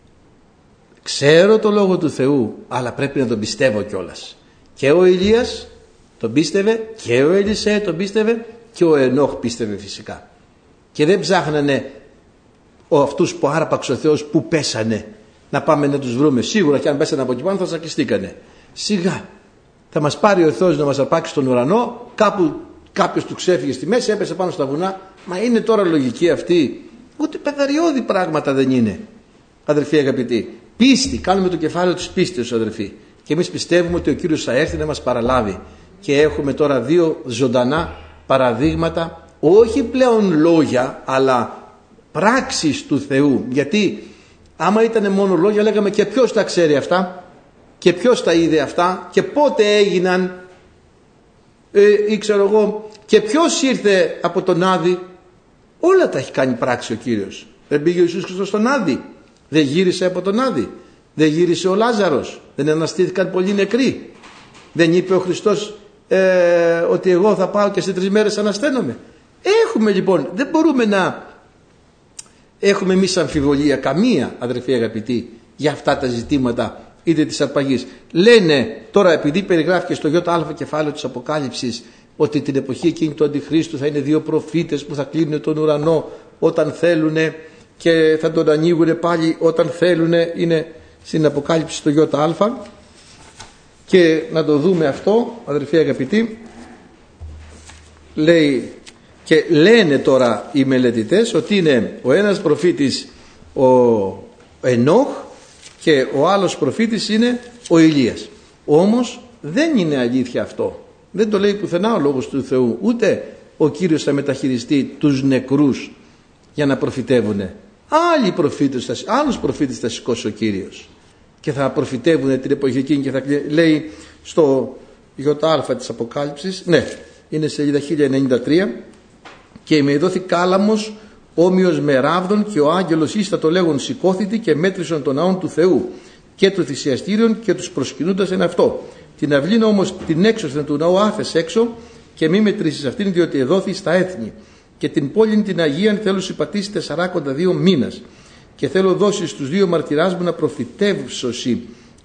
Ξέρω το Λόγο του Θεού, αλλά πρέπει να τον πιστεύω κιόλας. Και ο Ηλίας τον πίστευε, και ο Ελισέ τον πίστευε, και ο Ενόχ πίστευε φυσικά. Και δεν ψάχνανε αυτούς που άρπαξε ο Θεός που πέσανε να πάμε να τους βρούμε. Σίγουρα και αν πέσανε από εκεί πάνω θα σακιστήκανε. Σιγά θα μας πάρει ο Θεός να μας αρπάξει στον ουρανό, κάπου κάποιος του ξέφυγε στη μέση, έπεσε πάνω στα βουνά. Μα είναι τώρα λογική αυτή? Ούτε πεδαριώδη πράγματα δεν είναι, αδερφοί αγαπητοί. Πίστη, κάνουμε το κεφάλαιο της πίστης, αδερφοί. Και εμείς πιστεύουμε ότι ο Κύριος θα έρθει να μας παραλάβει. Και έχουμε τώρα δύο ζωντανά παραδείγματα, όχι πλέον λόγια, αλλά πράξεις του Θεού. Γιατί άμα ήταν μόνο λόγια, λέγαμε, και ποιος τα ξέρει αυτά, και ποιος τα είδε αυτά, και πότε έγιναν, ή ξέρω εγώ, και ποιος ήρθε από τον Άδη. Όλα τα έχει κάνει πράξη ο Κύριος. Δεν πήγε ο Ιησούς Χριστός στον Άδη, δεν γύρισε από τον Άδη, δεν γύρισε ο Λάζαρος, δεν αναστήθηκαν πολλοί νεκροί, δεν είπε ο Χριστός ότι εγώ θα πάω και σε 3 μέρες ανασταίνομαι. Έχουμε λοιπόν, δεν μπορούμε να έχουμε εμείς αμφιβολία καμία, αδερφοί αγαπητοί, για αυτά τα ζητήματα είτε της αρπαγής. Λένε τώρα, επειδή περιγράφηκε στο ΙΑ κεφάλαιο της Αποκάλυψης, ότι την εποχή εκείνη του Αντιχρίστου θα είναι 2 προφήτες που θα κλείνουν τον ουρανό όταν θέλουν και θα τον ανοίγουν πάλι όταν θέλουν. Είναι στην Αποκάλυψη στο ΙΑ, και να το δούμε αυτό, αδερφοί αγαπητοί. Λέει, και λένε τώρα οι μελετητές ότι είναι ο ένας προφήτης ο Ενόχ και ο άλλος προφήτης είναι ο Ηλίας. Όμως δεν είναι αλήθεια αυτό. Δεν το λέει πουθενά ο Λόγος του Θεού. Ούτε ο Κύριος θα μεταχειριστεί τους νεκρούς για να προφητεύουν. Άλλους προφήτες θα σηκώσει ο Κύριος και θα προφητεύουν την εποχή εκείνη. Και θα λέει στο ΙΑ της Αποκάλυψης, ναι, είναι σελίδα 1093, και με δόθη κάλαμος όμοιος με ράβδον, και ο άγγελος εις θα το λέγον σηκώθητη και μέτρησον των ναών του Θεού και του θυσιαστήριον και τους προσκυνούντας εν αυτό. Την αυλήν όμως την έξωθεν του ναού άφες έξω και μη μετρήσεις αυτήν, διότι εδόθη στα έθνη. Και την πόλην την Αγίαν θέλω συμπατήσει 42 μήνας. Και θέλω δώσει στους δύο μαρτυράς μου να προφητεύσωση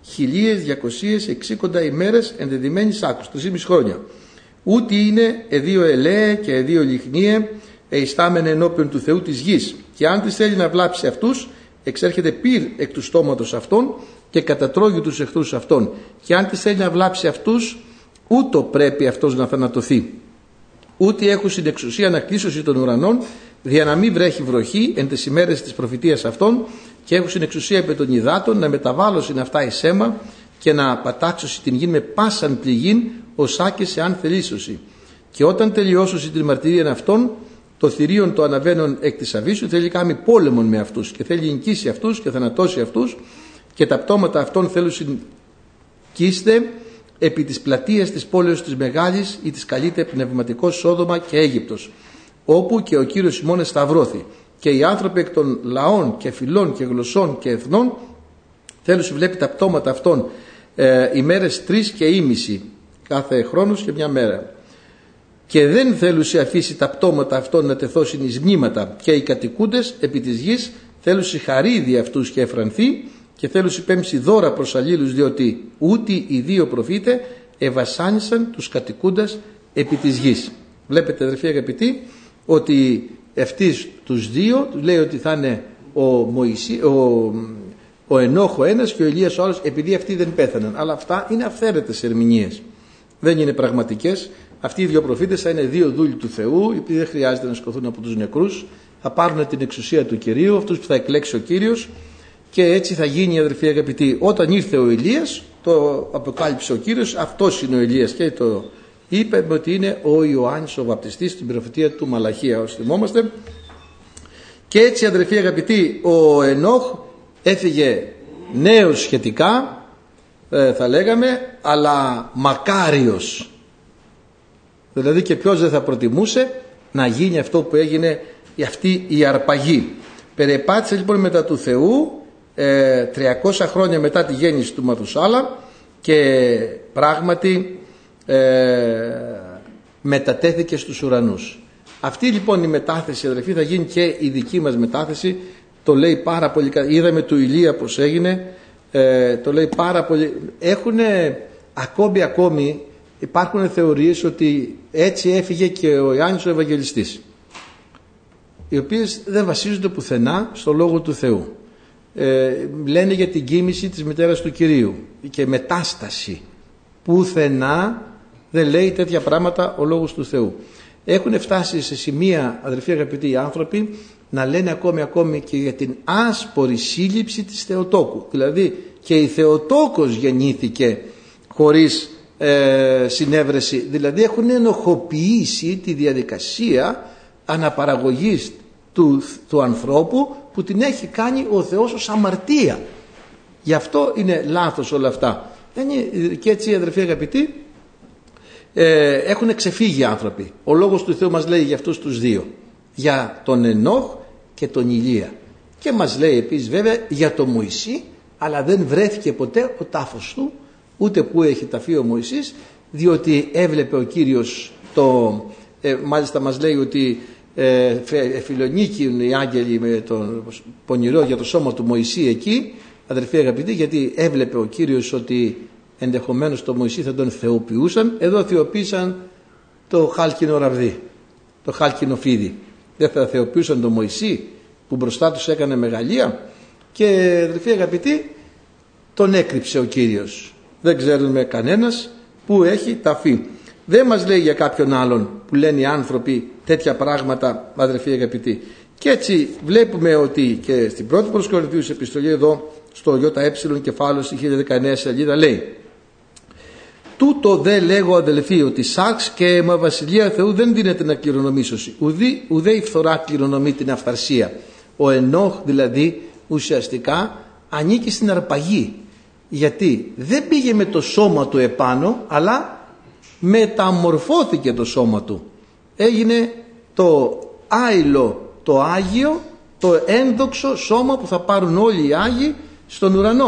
1260 ημέρες ενδεδειμένης άκους, 3,5 χρόνια. Ούτε είναι εδίο ελαίε και εδίο λιχνίε ειστάμενε ενώπιον του Θεού της γης. Και αν της θέλει να βλάψει αυτούς, εξέρχεται πυρ εκ του στόματος αυτών και κατατρώγει τους εχθρούς αυτών. Και αν της θέλει να βλάψει αυτούς, ούτω πρέπει αυτός να θανατωθεί. Ούτε έχουν στην εξουσία να κλείσωση των ουρανών, δια να μην βρέχει βροχή εν τις ημέρες της προφητείας αυτών, και έχουν στην εξουσία επί των υδάτων να μεταβάλλωσιν αυτά εις αίμα και να πατάξωση την γη με πάσαν πληγήν, ως άκησε αν θελήσωση. Και όταν τελειώσωση την μαρτυρία αυτών, το θηρίον το αναβαίνον εκ της αβύσσου θέλει κάνει πόλεμον με αυτούς και θέλει νικήσει αυτούς και θανατώσει αυτούς, και τα πτώματα αυτών θέλουν κίστε επί της πλατείας της πόλεως της Μεγάλης ή της καλείται πνευματικός Σόδομα και Αίγυπτος, όπου και ο Κύριος ημών σταυρώθη. Και οι άνθρωποι εκ των λαών και φυλών και γλωσσών και εθνών θέλουν βλέπει τα πτώματα αυτών ημέρες 3 και ήμιση κάθε χρόνος και μια μέρα. Και δεν θέλουν αφήσει τα πτώματα αυτών να τεθώσουν εις μνήματα, και οι κατοικούντες επί της γης θέλουν χαρίδι αυτούς και εφρανθεί, και θέλουν πέμψει δώρα προς αλλήλους, διότι ούτε οι δύο προφήτε ευασάνισαν τους κατοικούντας επί της γης. Βλέπετε αδερφοί αγαπητοί ότι ευτής τους δύο λέει ότι θα είναι ο Ενόχ ο ένας και ο Ηλίας ο άλλος, επειδή αυτοί δεν πέθαναν. Αλλά αυτά είναι αυθαίρετες ερμηνείες, δεν είναι πραγματικές. Αυτοί οι δύο προφήτες θα είναι δύο δούλοι του Θεού, οι οποίοι δεν χρειάζεται να σηκωθούν από τους νεκρούς, θα πάρουν την εξουσία του Κυρίου, αυτούς που θα εκλέξει ο Κύριος, και έτσι θα γίνει, αδερφοί αγαπητοί. Όταν ήρθε ο Ηλίας, το αποκάλυψε ο Κύριος, αυτός είναι ο Ηλίας, και το είπε ότι είναι ο Ιωάννης ο Βαπτιστής στην προφητεία του Μαλαχία, όσοι θυμόμαστε. Και έτσι, αδερφοί αγαπητοί, ο Ενόχ έφυγε νέος σχετικά, θα λέγαμε, αλλά μακάριος. Δηλαδή, και ποιος δεν θα προτιμούσε να γίνει αυτό που έγινε, αυτή η αρπαγή. Περεπάτησε λοιπόν μετά του Θεού 300 χρόνια μετά τη γέννηση του Μαθουσάλα, και πράγματι μετατέθηκε στους ουρανούς. Αυτή λοιπόν η μετάθεση, αδελφοί, θα γίνει και η δική μας μετάθεση. Το λέει πάρα πολύ. Είδαμε του Ηλία πως έγινε, το λέει πάρα πολύ. Ακόμη υπάρχουν θεωρίες ότι έτσι έφυγε και ο Ιωάννης ο Ευαγγελιστής, οι οποίες δεν βασίζονται πουθενά στο Λόγο του Θεού. Λένε για την κοίμηση της μητέρας του Κυρίου και μετάσταση. Πουθενά δεν λέει τέτοια πράγματα ο Λόγος του Θεού. Έχουν φτάσει σε σημεία, αδελφοί αγαπητοί, οι άνθρωποι να λένε ακόμη και για την άσπορη σύλληψη της Θεοτόκου. Δηλαδή και η Θεοτόκος γεννήθηκε χωρίς συνέβρεση. Δηλαδή έχουν ενοχοποιήσει τη διαδικασία αναπαραγωγής του ανθρώπου, που την έχει κάνει ο Θεός ως αμαρτία. Γι' αυτό είναι λάθος όλα αυτά. Και έτσι, αδερφοί αγαπητοί, έχουν ξεφύγει οι άνθρωποι. Ο Λόγος του Θεού μας λέει για αυτούς τους δύο, για τον Ενόχ και τον Ηλία, και μας λέει επίσης βέβαια για τον Μωυσή, αλλά δεν βρέθηκε ποτέ ο τάφος του, ούτε που έχει ταφεί ο Μωυσής, διότι έβλεπε ο Κύριος μάλιστα μας λέει ότι φιλονίκιουν οι άγγελοι με τον πονηρό για το σώμα του Μωυσή εκεί, αδερφοί αγαπητοί, γιατί έβλεπε ο Κύριος ότι ενδεχομένως το Μωυσή θα τον θεοποιούσαν. Εδώ θεοποίησαν το χάλκινο ραβδί, το χάλκινο φίδι. Δεν θα θεοποιούσαν τον Μωυσή που μπροστά τους έκανε μεγαλεία? Και αδερφοί αγαπητοί, τον έκρυψε ο Κύριος. Δεν ξέρουμε κανένας που έχει ταφεί. Δεν μας λέει για κάποιον άλλον που λένε οι άνθρωποι τέτοια πράγματα, αδερφοί αγαπητοί. Και έτσι βλέπουμε ότι και στην πρώτη προς Κορινθίους επιστολή, εδώ στο ΙΕ κεφάλαιο στη 1019 σελίδα, λέει: τούτο δε λέγω, αδελφοί, ότι σάρξ και αίμα βασιλεία Θεού δεν δίνεται να κληρονομήσωση, ουδέ η φθορά κληρονομεί την αυθαρσία. Ο Ενόχ δηλαδή ουσιαστικά ανήκει στην αρπαγή. Γιατί δεν πήγε με το σώμα του επάνω, αλλά μεταμορφώθηκε το σώμα του. Έγινε το άειλο, το Άγιο, το ένδοξο σώμα που θα πάρουν όλοι οι Άγιοι στον ουρανό.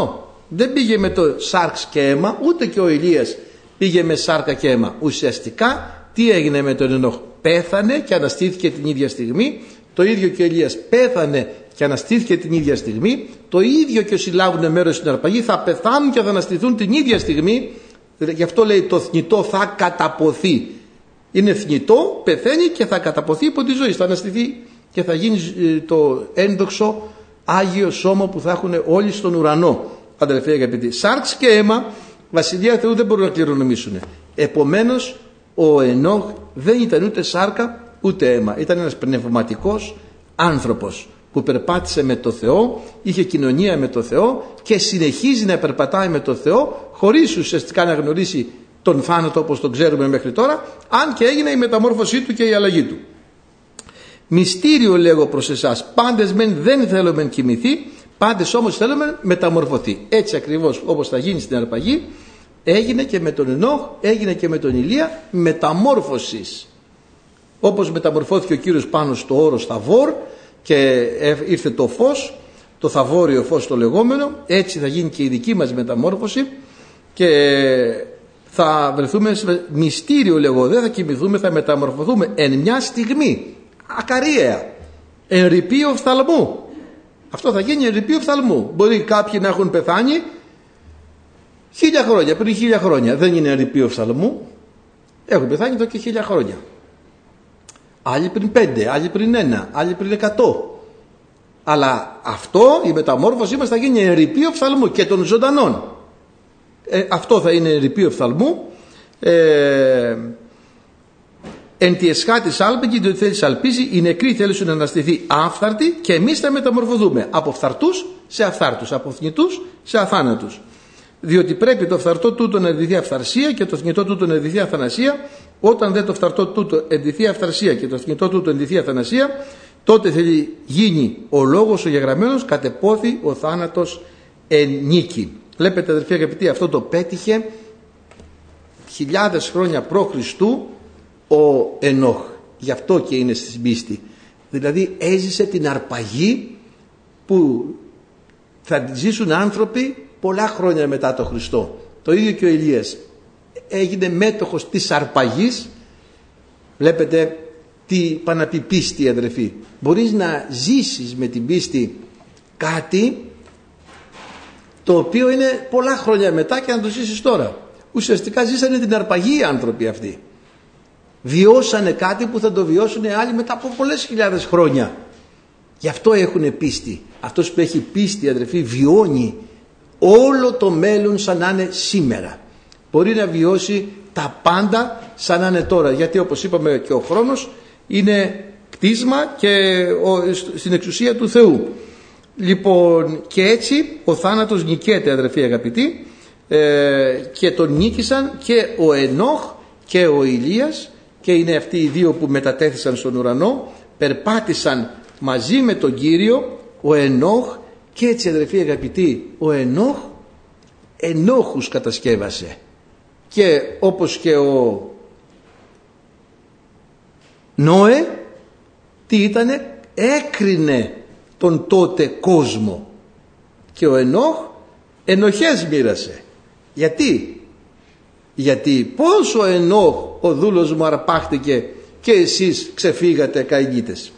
δεν πήγε με το σάρξ και αίμα, ούτε και ο Ηλίας πήγε με σάρκα και αίμα. Ουσιαστικά τι έγινε με τον Ενόχ? Πέθανε και αναστήθηκε την ίδια στιγμή. Το ίδιο και ο Ηλίας πέθανε και αναστήθηκε την ίδια στιγμή. Το ίδιο και όσοι λάβουν μέρος στην αρπαγή θα πεθάνουν και θα αναστηθούν την ίδια στιγμή. Γι' αυτό λέει το θνητό θα καταποθεί. Είναι θνητό, πεθαίνει και θα καταποθεί υπό τη ζωή. Θα αναστηθεί και θα γίνει το ένδοξο Άγιο Σώμα που θα έχουν όλοι στον ουρανό. Αδελφοί αγαπητοί, σάρξ και αίμα Βασιλεία Θεού δεν μπορούν να κληρονομήσουν. Επομένως ο Ενόχ δεν ήταν ούτε σάρκα ούτε αίμα. Ήταν ένας πνευματικός άνθρωπος που περπάτησε με το Θεό, είχε κοινωνία με το Θεό και συνεχίζει να περπατάει με το Θεό χωρίς ουσιαστικά να γνωρίσει τον θάνατο όπως τον ξέρουμε μέχρι τώρα, αν και έγινε η μεταμόρφωσή του και η αλλαγή του. Μυστήριο λέγω προς εσάς, πάντες μεν δεν θέλουμε κοιμηθεί, πάντες όμως θέλουμε μεταμορφωθεί. Έτσι ακριβώς όπως θα γίνει στην αρπαγή, έγινε και με τον Ενόχ, έγινε και με τον Ηλία μεταμόρφωσης. Όπως μεταμορφώθηκε ο Κύριος πάνω στο όρος Θαβόρ και ήρθε το φως, το θαβόριο φως το λεγόμενο, έτσι θα γίνει και η δική μας μεταμόρφωση και θα βρεθούμε σε μυστήριο λέγω, δεν θα κοιμηθούμε, θα μεταμορφωθούμε εν μια στιγμή, ακαριαία, εν ρηπείο οφθαλμού. Αυτό θα γίνει εν ρηπείο οφθαλμού. Μπορεί κάποιοι να έχουν πεθάνει 1000 χρόνια, πριν 1000 χρόνια. Δεν είναι εν ρηπείο οφθαλμού. Έχουν πεθάνει εδώ και 1000 χρόνια. Άλλοι πριν 5, άλλοι πριν 1, άλλοι πριν 100. Αλλά αυτό, η μεταμόρφωσή μας θα γίνει εν ρηπείο οφθαλμού και των ζωντανών. Αυτό θα είναι εν ρηπείο οφθαλμού. Εν τη εσχάτης άλπικη, διότι θέλει αλπίζει, οι νεκροί θέλουν να αναστηθεί άφθαρτοι και εμείς θα μεταμορφωθούμε από φθαρτούς σε αφθάρτους, από θνητούς σε αθάνατους. Διότι πρέπει το φθαρτό τούτο να εντυθεί αυθαρσία και το θνητό τούτο να εντυθεί αθανασία. Όταν δεν το φθαρτό τούτο εντυθεί αυθαρσία και το θνητό τούτο εντυθεί αθανασία, τότε θέλει γίνει ο λόγος ο γεγραμμένος, κατεπόθη ο θάνατος εν νίκη. Βλέπετε αδελφοί αγαπητοί, αυτό το πέτυχε χιλιάδες χρόνια π.Χ. ο Ενόχ. Γι' αυτό και είναι στην πίστη. Δηλαδή έζησε την αρπαγή που θα ζήσουν άνθρωποι πολλά χρόνια μετά τον Χριστό. Το ίδιο και ο Ηλίας έγινε μέτοχος της αρπαγής. Βλέπετε τι πάνε να πει πίστη αδερφοί. Μπορείς να ζήσεις με την πίστη κάτι το οποίο είναι πολλά χρόνια μετά και να το ζήσεις τώρα. Ουσιαστικά ζήσανε την αρπαγή οι άνθρωποι αυτοί. Βιώσανε κάτι που θα το βιώσουν άλλοι μετά από πολλές χιλιάδες χρόνια. Γι' αυτό έχουν πίστη. Αυτός που έχει πίστη αδερφοί βιώνει όλο το μέλλον σαν να είναι σήμερα. Μπορεί να βιώσει τα πάντα σαν να είναι τώρα. Γιατί όπως είπαμε και ο χρόνος είναι κτίσμα και στην εξουσία του Θεού. Λοιπόν και έτσι ο θάνατος νικέται αδερφοί αγαπητοί και τον νίκησαν και ο Ενόχ και ο Ηλίας και είναι αυτοί οι δύο που μετατέθησαν στον ουρανό, περπάτησαν μαζί με τον Κύριο ο Ενόχ και έτσι αδερφοί αγαπητοί ο Ενόχ ενόχους κατασκεύασε και όπως και ο Νόε τι ήτανε, έκρινε τον τότε κόσμο και ο Ενόχ ενοχές μοίρασε. Γιατί πόσο ο Ενόχ ο δούλος μου αρπάχτηκε και εσείς ξεφύγατε καηνίτες.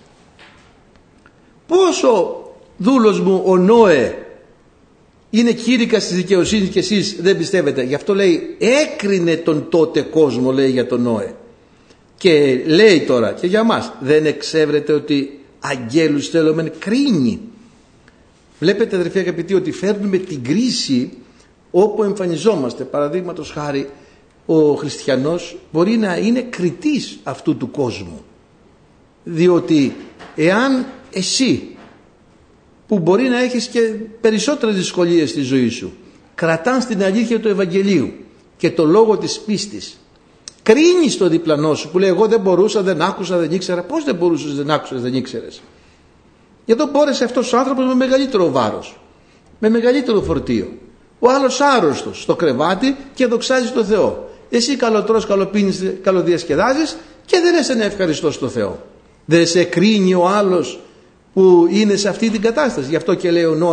Πόσο δούλος μου ο Νόε είναι κήρυκας της δικαιοσύνης και εσείς δεν πιστεύετε. Γι' αυτό λέει έκρινε τον τότε κόσμο, λέει για τον Νόε. Και λέει τώρα και για μας, δεν εξέβρετε ότι αγγέλους θέλομεν κρίνει. Βλέπετε αδερφοί αγαπητοί ότι φέρνουμε την κρίση όπου εμφανιζόμαστε. Παραδείγματος χάρη ο χριστιανός μπορεί να είναι κριτής αυτού του κόσμου, διότι εάν εσύ που μπορεί να έχεις και περισσότερες δυσκολίες στη ζωή σου κρατάς την αλήθεια του Ευαγγελίου και το λόγο της πίστης, κρίνεις το διπλανό σου που λέει εγώ δεν μπορούσα, δεν άκουσα, δεν ήξερα. Πώς δεν μπορούσες, δεν άκουσες, δεν ήξερες? Γιατί μπόρεσε αυτός ο άνθρωπος με μεγαλύτερο βάρος, με μεγαλύτερο φορτίο. Ο άλλος άρρωστος στο κρεβάτι και δοξάζει τον Θεό. Εσύ καλοτρως, καλοπίνεις, καλοδιασκεδάζεις και δεν είσαι ευχαριστός στον Θεό. Δεν σε κρίνει ο άλλος που είναι σε αυτή την κατάσταση. Γι' αυτό και λέει ο Νόε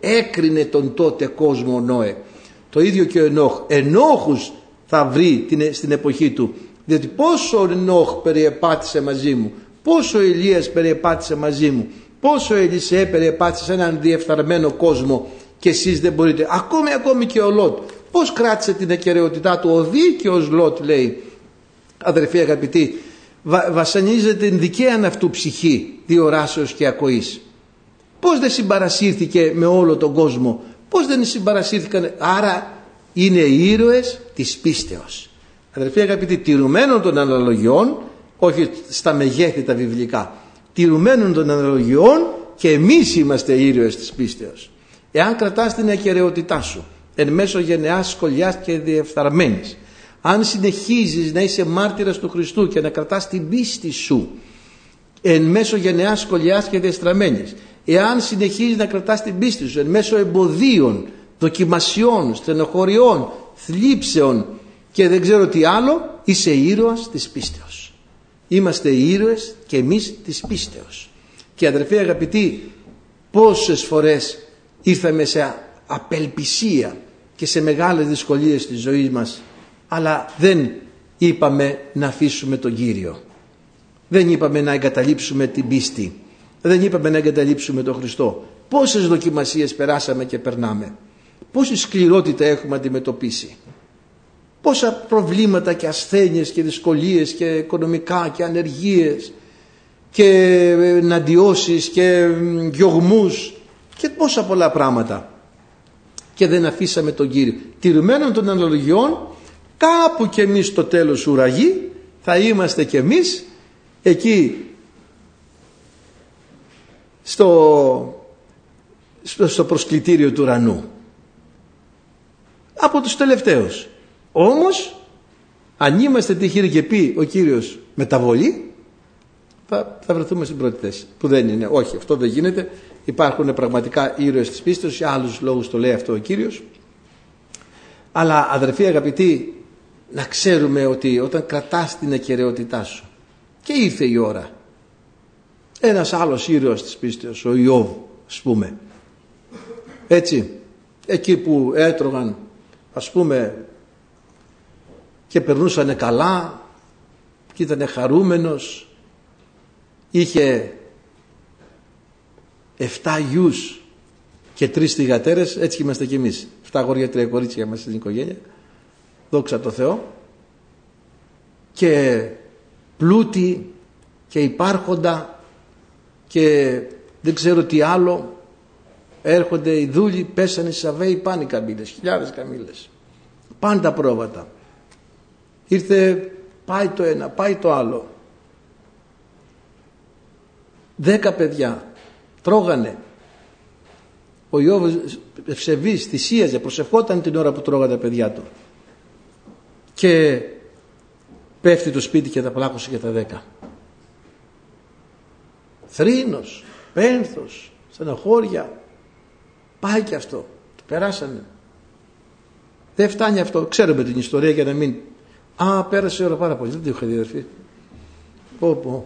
έκρινε τον τότε κόσμο ο Νόε. Το ίδιο και ο Ενόχ. Ενόχους θα βρει στην εποχή του. Διότι πόσο ο Ενόχ περιεπάτησε μαζί μου, πόσο ο Ηλίας περιεπάτησε μαζί μου, πόσο ο Ελισέ περιεπάτησε σε έναν διεφθαρμένο κόσμο και εσείς δεν μπορείτε. Ακόμη και ο Λότ. Πώς κράτησε την ακεραιότητά του? Ο δίκαιος Λότ, λέει, αδερφοί αγαπητοί, βασανίζεται την δικαίαν αυτού ψυχή διοράσεως και ακοής. Πώς δεν συμπαρασύρθηκε με όλο τον κόσμο? Πώς δεν συμπαρασύρθηκαν? Άρα είναι ήρωες της πίστεως. Αδερφοί αγαπητοί, τηρουμένων των αναλογιών, όχι στα μεγέθη τα βιβλικά, τηρουμένων των αναλογιών και εμείς είμαστε ήρωες της πίστεως. Εάν κρατάς την ακεραιότητά σου εν μέσω γενεάς σκολιάς και διεφθαρμένης, αν συνεχίζεις να είσαι μάρτυρας του Χριστού και να κρατάς την πίστη σου εν μέσω γενεάς σκολιάς και διεστραμμένης, εάν συνεχίζεις να κρατάς την πίστη σου εν μέσω εμποδίων, δοκιμασιών, στενοχωριών, θλίψεων και δεν ξέρω τι άλλο, είσαι ήρωας της πίστεως. Είμαστε ήρωες και εμείς της πίστεως. Και αδερφοί αγαπητοί, πόσες φορές ήρθαμε σε απελπισία και σε μεγάλες δυσκολίες στη ζωή μας, αλλά δεν είπαμε να αφήσουμε τον Κύριο. Δεν είπαμε να εγκαταλείψουμε την πίστη. Δεν είπαμε να εγκαταλείψουμε τον Χριστό. Πόσες δοκιμασίες περάσαμε και περνάμε. Πόση σκληρότητα έχουμε αντιμετωπίσει. Πόσα προβλήματα και ασθένειες και δυσκολίες και οικονομικά και ανεργίες και εναντιώσεις και διωγμούς και πόσα πολλά πράγματα. Και δεν αφήσαμε τον Κύριο. Τηρουμένων των αναλογιών, κάπου κι εμείς στο τέλος ουραγή θα είμαστε κι εμείς εκεί στο προσκλητήριο του ουρανού, από τους τελευταίους. Όμως αν είμαστε τυχεροί και πει ο Κύριος μεταβολή, θα βρεθούμε στην πρώτη θέση, που δεν είναι. Όχι, αυτό δεν γίνεται. Υπάρχουν πραγματικά ήρωες της πίστης, για άλλους λόγους το λέει αυτό ο Κύριος. Αλλά αδερφοί αγαπητοί, να ξέρουμε ότι όταν κρατάς την ακεραιότητά σου, και ήρθε η ώρα, ένας άλλος ήρωας της πίστης, ο Ιώβ, ας πούμε, έτσι, εκεί που έτρωγαν, ας πούμε, και περνούσανε καλά και ήταν χαρούμενος, είχε 7 γιους και 3 θυγατέρες, έτσι και είμαστε κι εμείς, 7 αγόρια, 3 κορίτσια είμαστε στην οικογένεια, δόξα τω Θεώ, και πλούτη και υπάρχοντα και δεν ξέρω τι άλλο, έρχονται οι δούλοι, πέσανε οι Σαββαίοι, πάνε οι καμήλες, χιλιάδες καμήλες, πάντα πρόβατα. Ήρθε, πάει το ένα, πάει το άλλο. 10 παιδιά τρώγανε. Ο Ιώβ ευσεβής, θυσίαζε, προσευχόταν την ώρα που τρώγανε τα παιδιά του. Και πέφτει το σπίτι και τα πλάκωσε για τα 10. Θρήνος, πένθος, στενοχώρια. Πάει και αυτό. Το περάσανε. Δεν φτάνει αυτό. Ξέρουμε την ιστορία για να μην... πέρασε η ώρα πάρα πολύ. Δεν το είχα δει, αδερφοί. Πω.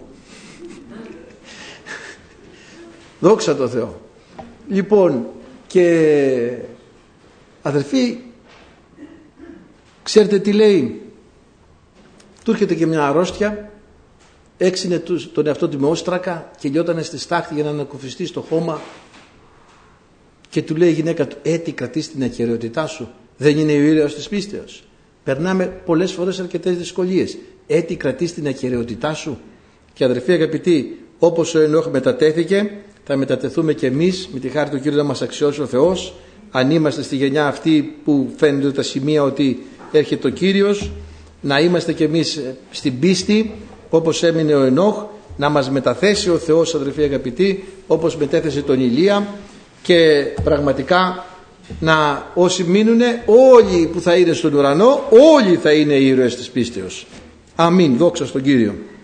Δόξα τω Θεώ. Λοιπόν, και αδερφοί, ξέρετε τι λέει? Του έρχεται και μια αρρώστια, έξινε τον εαυτό του με όστρακα και λιώτανε στη στάχτη για να ανακουφιστεί στο χώμα, και του λέει η γυναίκα του, έτι κρατείς την ακεραιότητά σου, δεν είναι ο ήρωας της πίστεως? Περνάμε πολλές φορές αρκετές δυσκολίες. Έτι κρατείς την ακεραιότητά σου? Και αδερφοί αγαπητοί, όπως ο Ενόχ μετατέθηκε, θα μετατεθούμε και εμείς με τη χάρη του Κύριου να μας αξιώσει ο Θεός, αν είμαστε στη γενιά αυτή που φαίνονται τα σημεία ότι έρχεται ο Κύριος, να είμαστε και εμείς στην πίστη όπως έμεινε ο Ενόχ, να μας μεταθέσει ο Θεός, αδερφοί αγαπητοί, όπως μετέθεσε τον Ηλία, και πραγματικά να όσοι μείνουνε, όλοι που θα είναι στον ουρανό, όλοι θα είναι ήρωες της πίστεως. Αμήν, δόξα στον Κύριο.